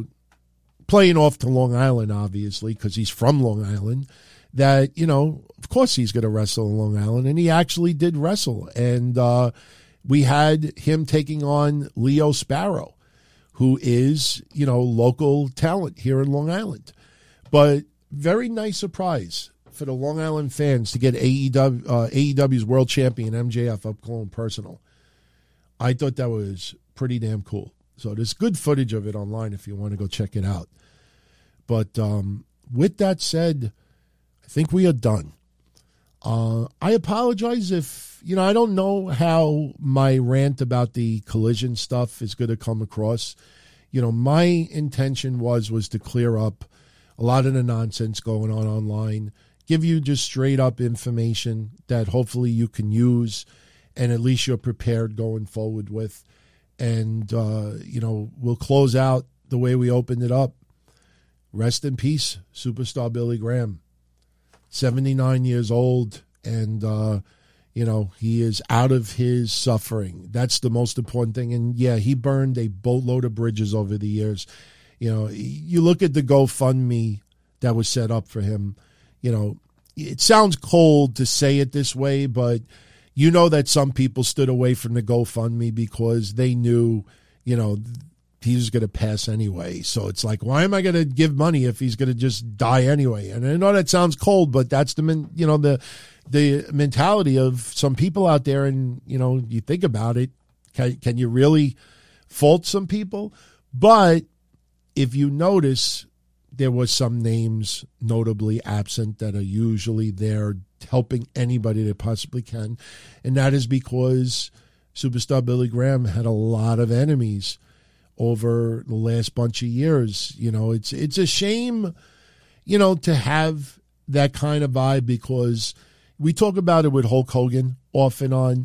playing off to Long Island, obviously, because he's from Long Island, that, of course he's going to wrestle in Long Island. And he actually did wrestle. And we had him taking on Leo Sparrow, who is, local talent here in Long Island. But very nice surprise for the Long Island fans to get AEW's world champion MJF up close and personal. I thought that was pretty damn cool. So there's good footage of it online if you want to go check it out. But with that said, I think we are done. I apologize if, I don't know how my rant about the Collision stuff is going to come across. My intention was to clear up a lot of the nonsense going on online, give you just straight up information that hopefully you can use and at least you're prepared going forward with. And, we'll close out the way we opened it up. Rest in peace, superstar Billy Graham. 79 years old, and, he is out of his suffering. That's the most important thing. And, yeah, he burned a boatload of bridges over the years. You look at the GoFundMe that was set up for him, it sounds cold to say it this way, but that some people stood away from the GoFundMe because they knew, he was going to pass anyway. So it's like, why am I going to give money if he's going to just die anyway? And I know that sounds cold, but that's the mentality of some people out there. And, you think about it, can you really fault some people? But if you notice, there was some names notably absent that are usually there helping anybody they possibly can. And that is because superstar Billy Graham had a lot of enemies over the last bunch of years. It's a shame, to have that kind of vibe because we talk about it with Hulk Hogan off and on.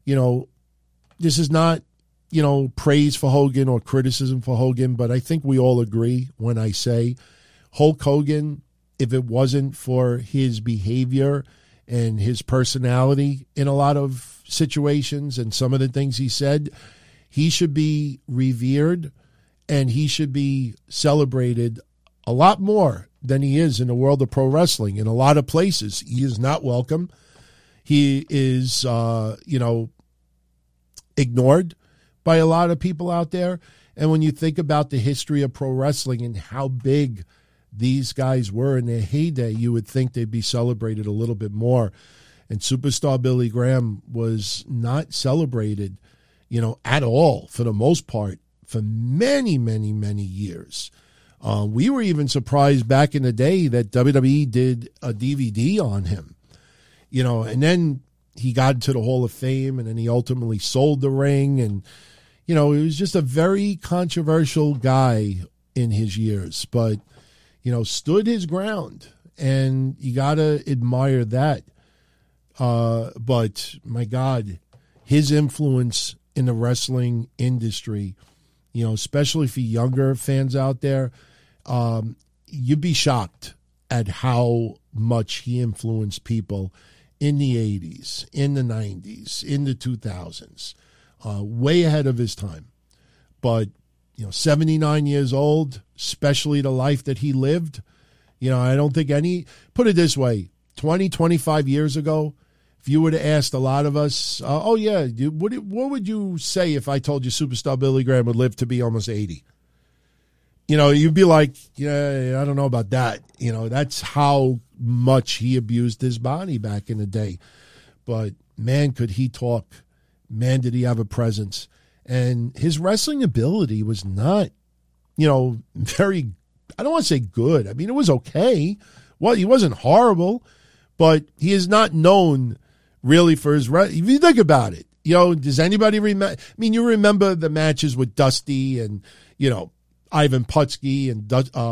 This is not, praise for Hogan or criticism for Hogan, but I think we all agree when I say Hulk Hogan, if it wasn't for his behavior and his personality in a lot of situations and some of the things he said, he should be revered and he should be celebrated a lot more than he is in the world of pro wrestling. In a lot of places, he is not welcome. He is, ignored by a lot of people out there. And when you think about the history of pro wrestling and how big these guys were in their heyday, you would think they'd be celebrated a little bit more. And Superstar Billy Graham was not celebrated, at all for the most part for many, many, many years. We were even surprised back in the day that WWE did a DVD on him, and then he got into the Hall of Fame, and then he ultimately sold the ring. And, he was just a very controversial guy in his years, but, stood his ground, and you got to admire that. But my God, his influence in the wrestling industry, especially for younger fans out there, you'd be shocked at how much he influenced people in the 80s, in the 90s, in the 2000s, way ahead of his time. But, 79 years old, especially the life that he lived, I don't think put it this way, 20, 25 years ago, if you would have asked a lot of us, what would you say if I told you Superstar Billy Graham would live to be almost 80? You'd be like, yeah, I don't know about that. That's how much he abused his body back in the day. But, man, could he talk. Man, did he have a presence. And his wrestling ability was not, very, I don't want to say good. I mean, it was okay. Well, he wasn't horrible, but he is not known really for his wrestling. If you think about it, does anybody remember? I mean, you remember the matches with Dusty and, Ivan Putski and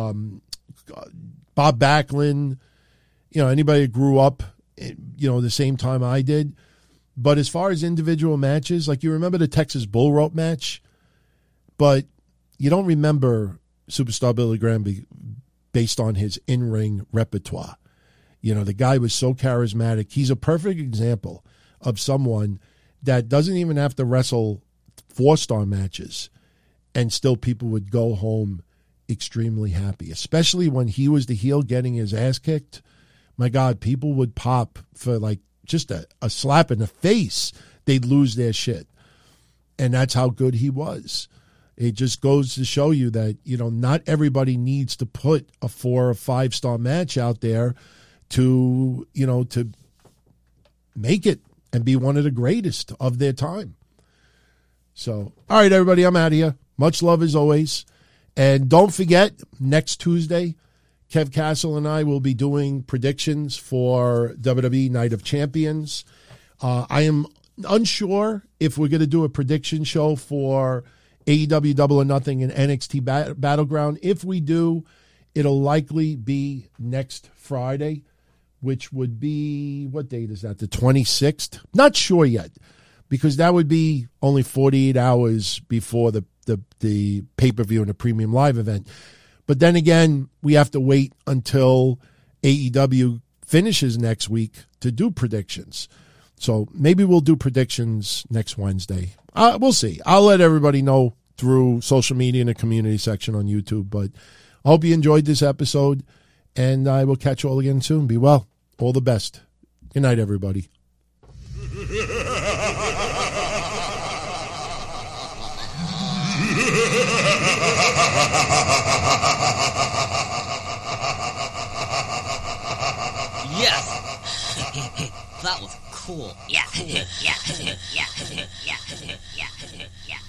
Bob Backlund, anybody that grew up, the same time I did. But as far as individual matches, like you remember the Texas Bull Rope match, but you don't remember Superstar Billy Graham based on his in-ring repertoire. The guy was so charismatic. He's a perfect example of someone that doesn't even have to wrestle 4-star matches, and still people would go home extremely happy, especially when he was the heel getting his ass kicked. My God, people would pop for like just a slap in the face. They'd lose their shit. And that's how good he was. It just goes to show you that, not everybody needs to put a 4 or 5-star match out there to make it and be one of the greatest of their time. So, all right, everybody, I'm out of here. Much love as always. And don't forget, next Tuesday, Kev Castle and I will be doing predictions for WWE Night of Champions. I am unsure if we're going to do a prediction show for AEW Double or Nothing and NXT Battleground. If we do, it'll likely be next Friday, which would be, what date is that? The 26th? Not sure yet, because that would be only 48 hours before the pay-per-view and the premium live event. But then again, we have to wait until AEW finishes next week to do predictions. So maybe we'll do predictions next Wednesday. We'll see. I'll let everybody know through social media in the community section on YouTube. But I hope you enjoyed this episode, and I will catch you all again soon. Be well. All the best. Good night, everybody. Yes. That was cool. Yeah. Yeah. Yeah. Yeah. Yeah. Yeah.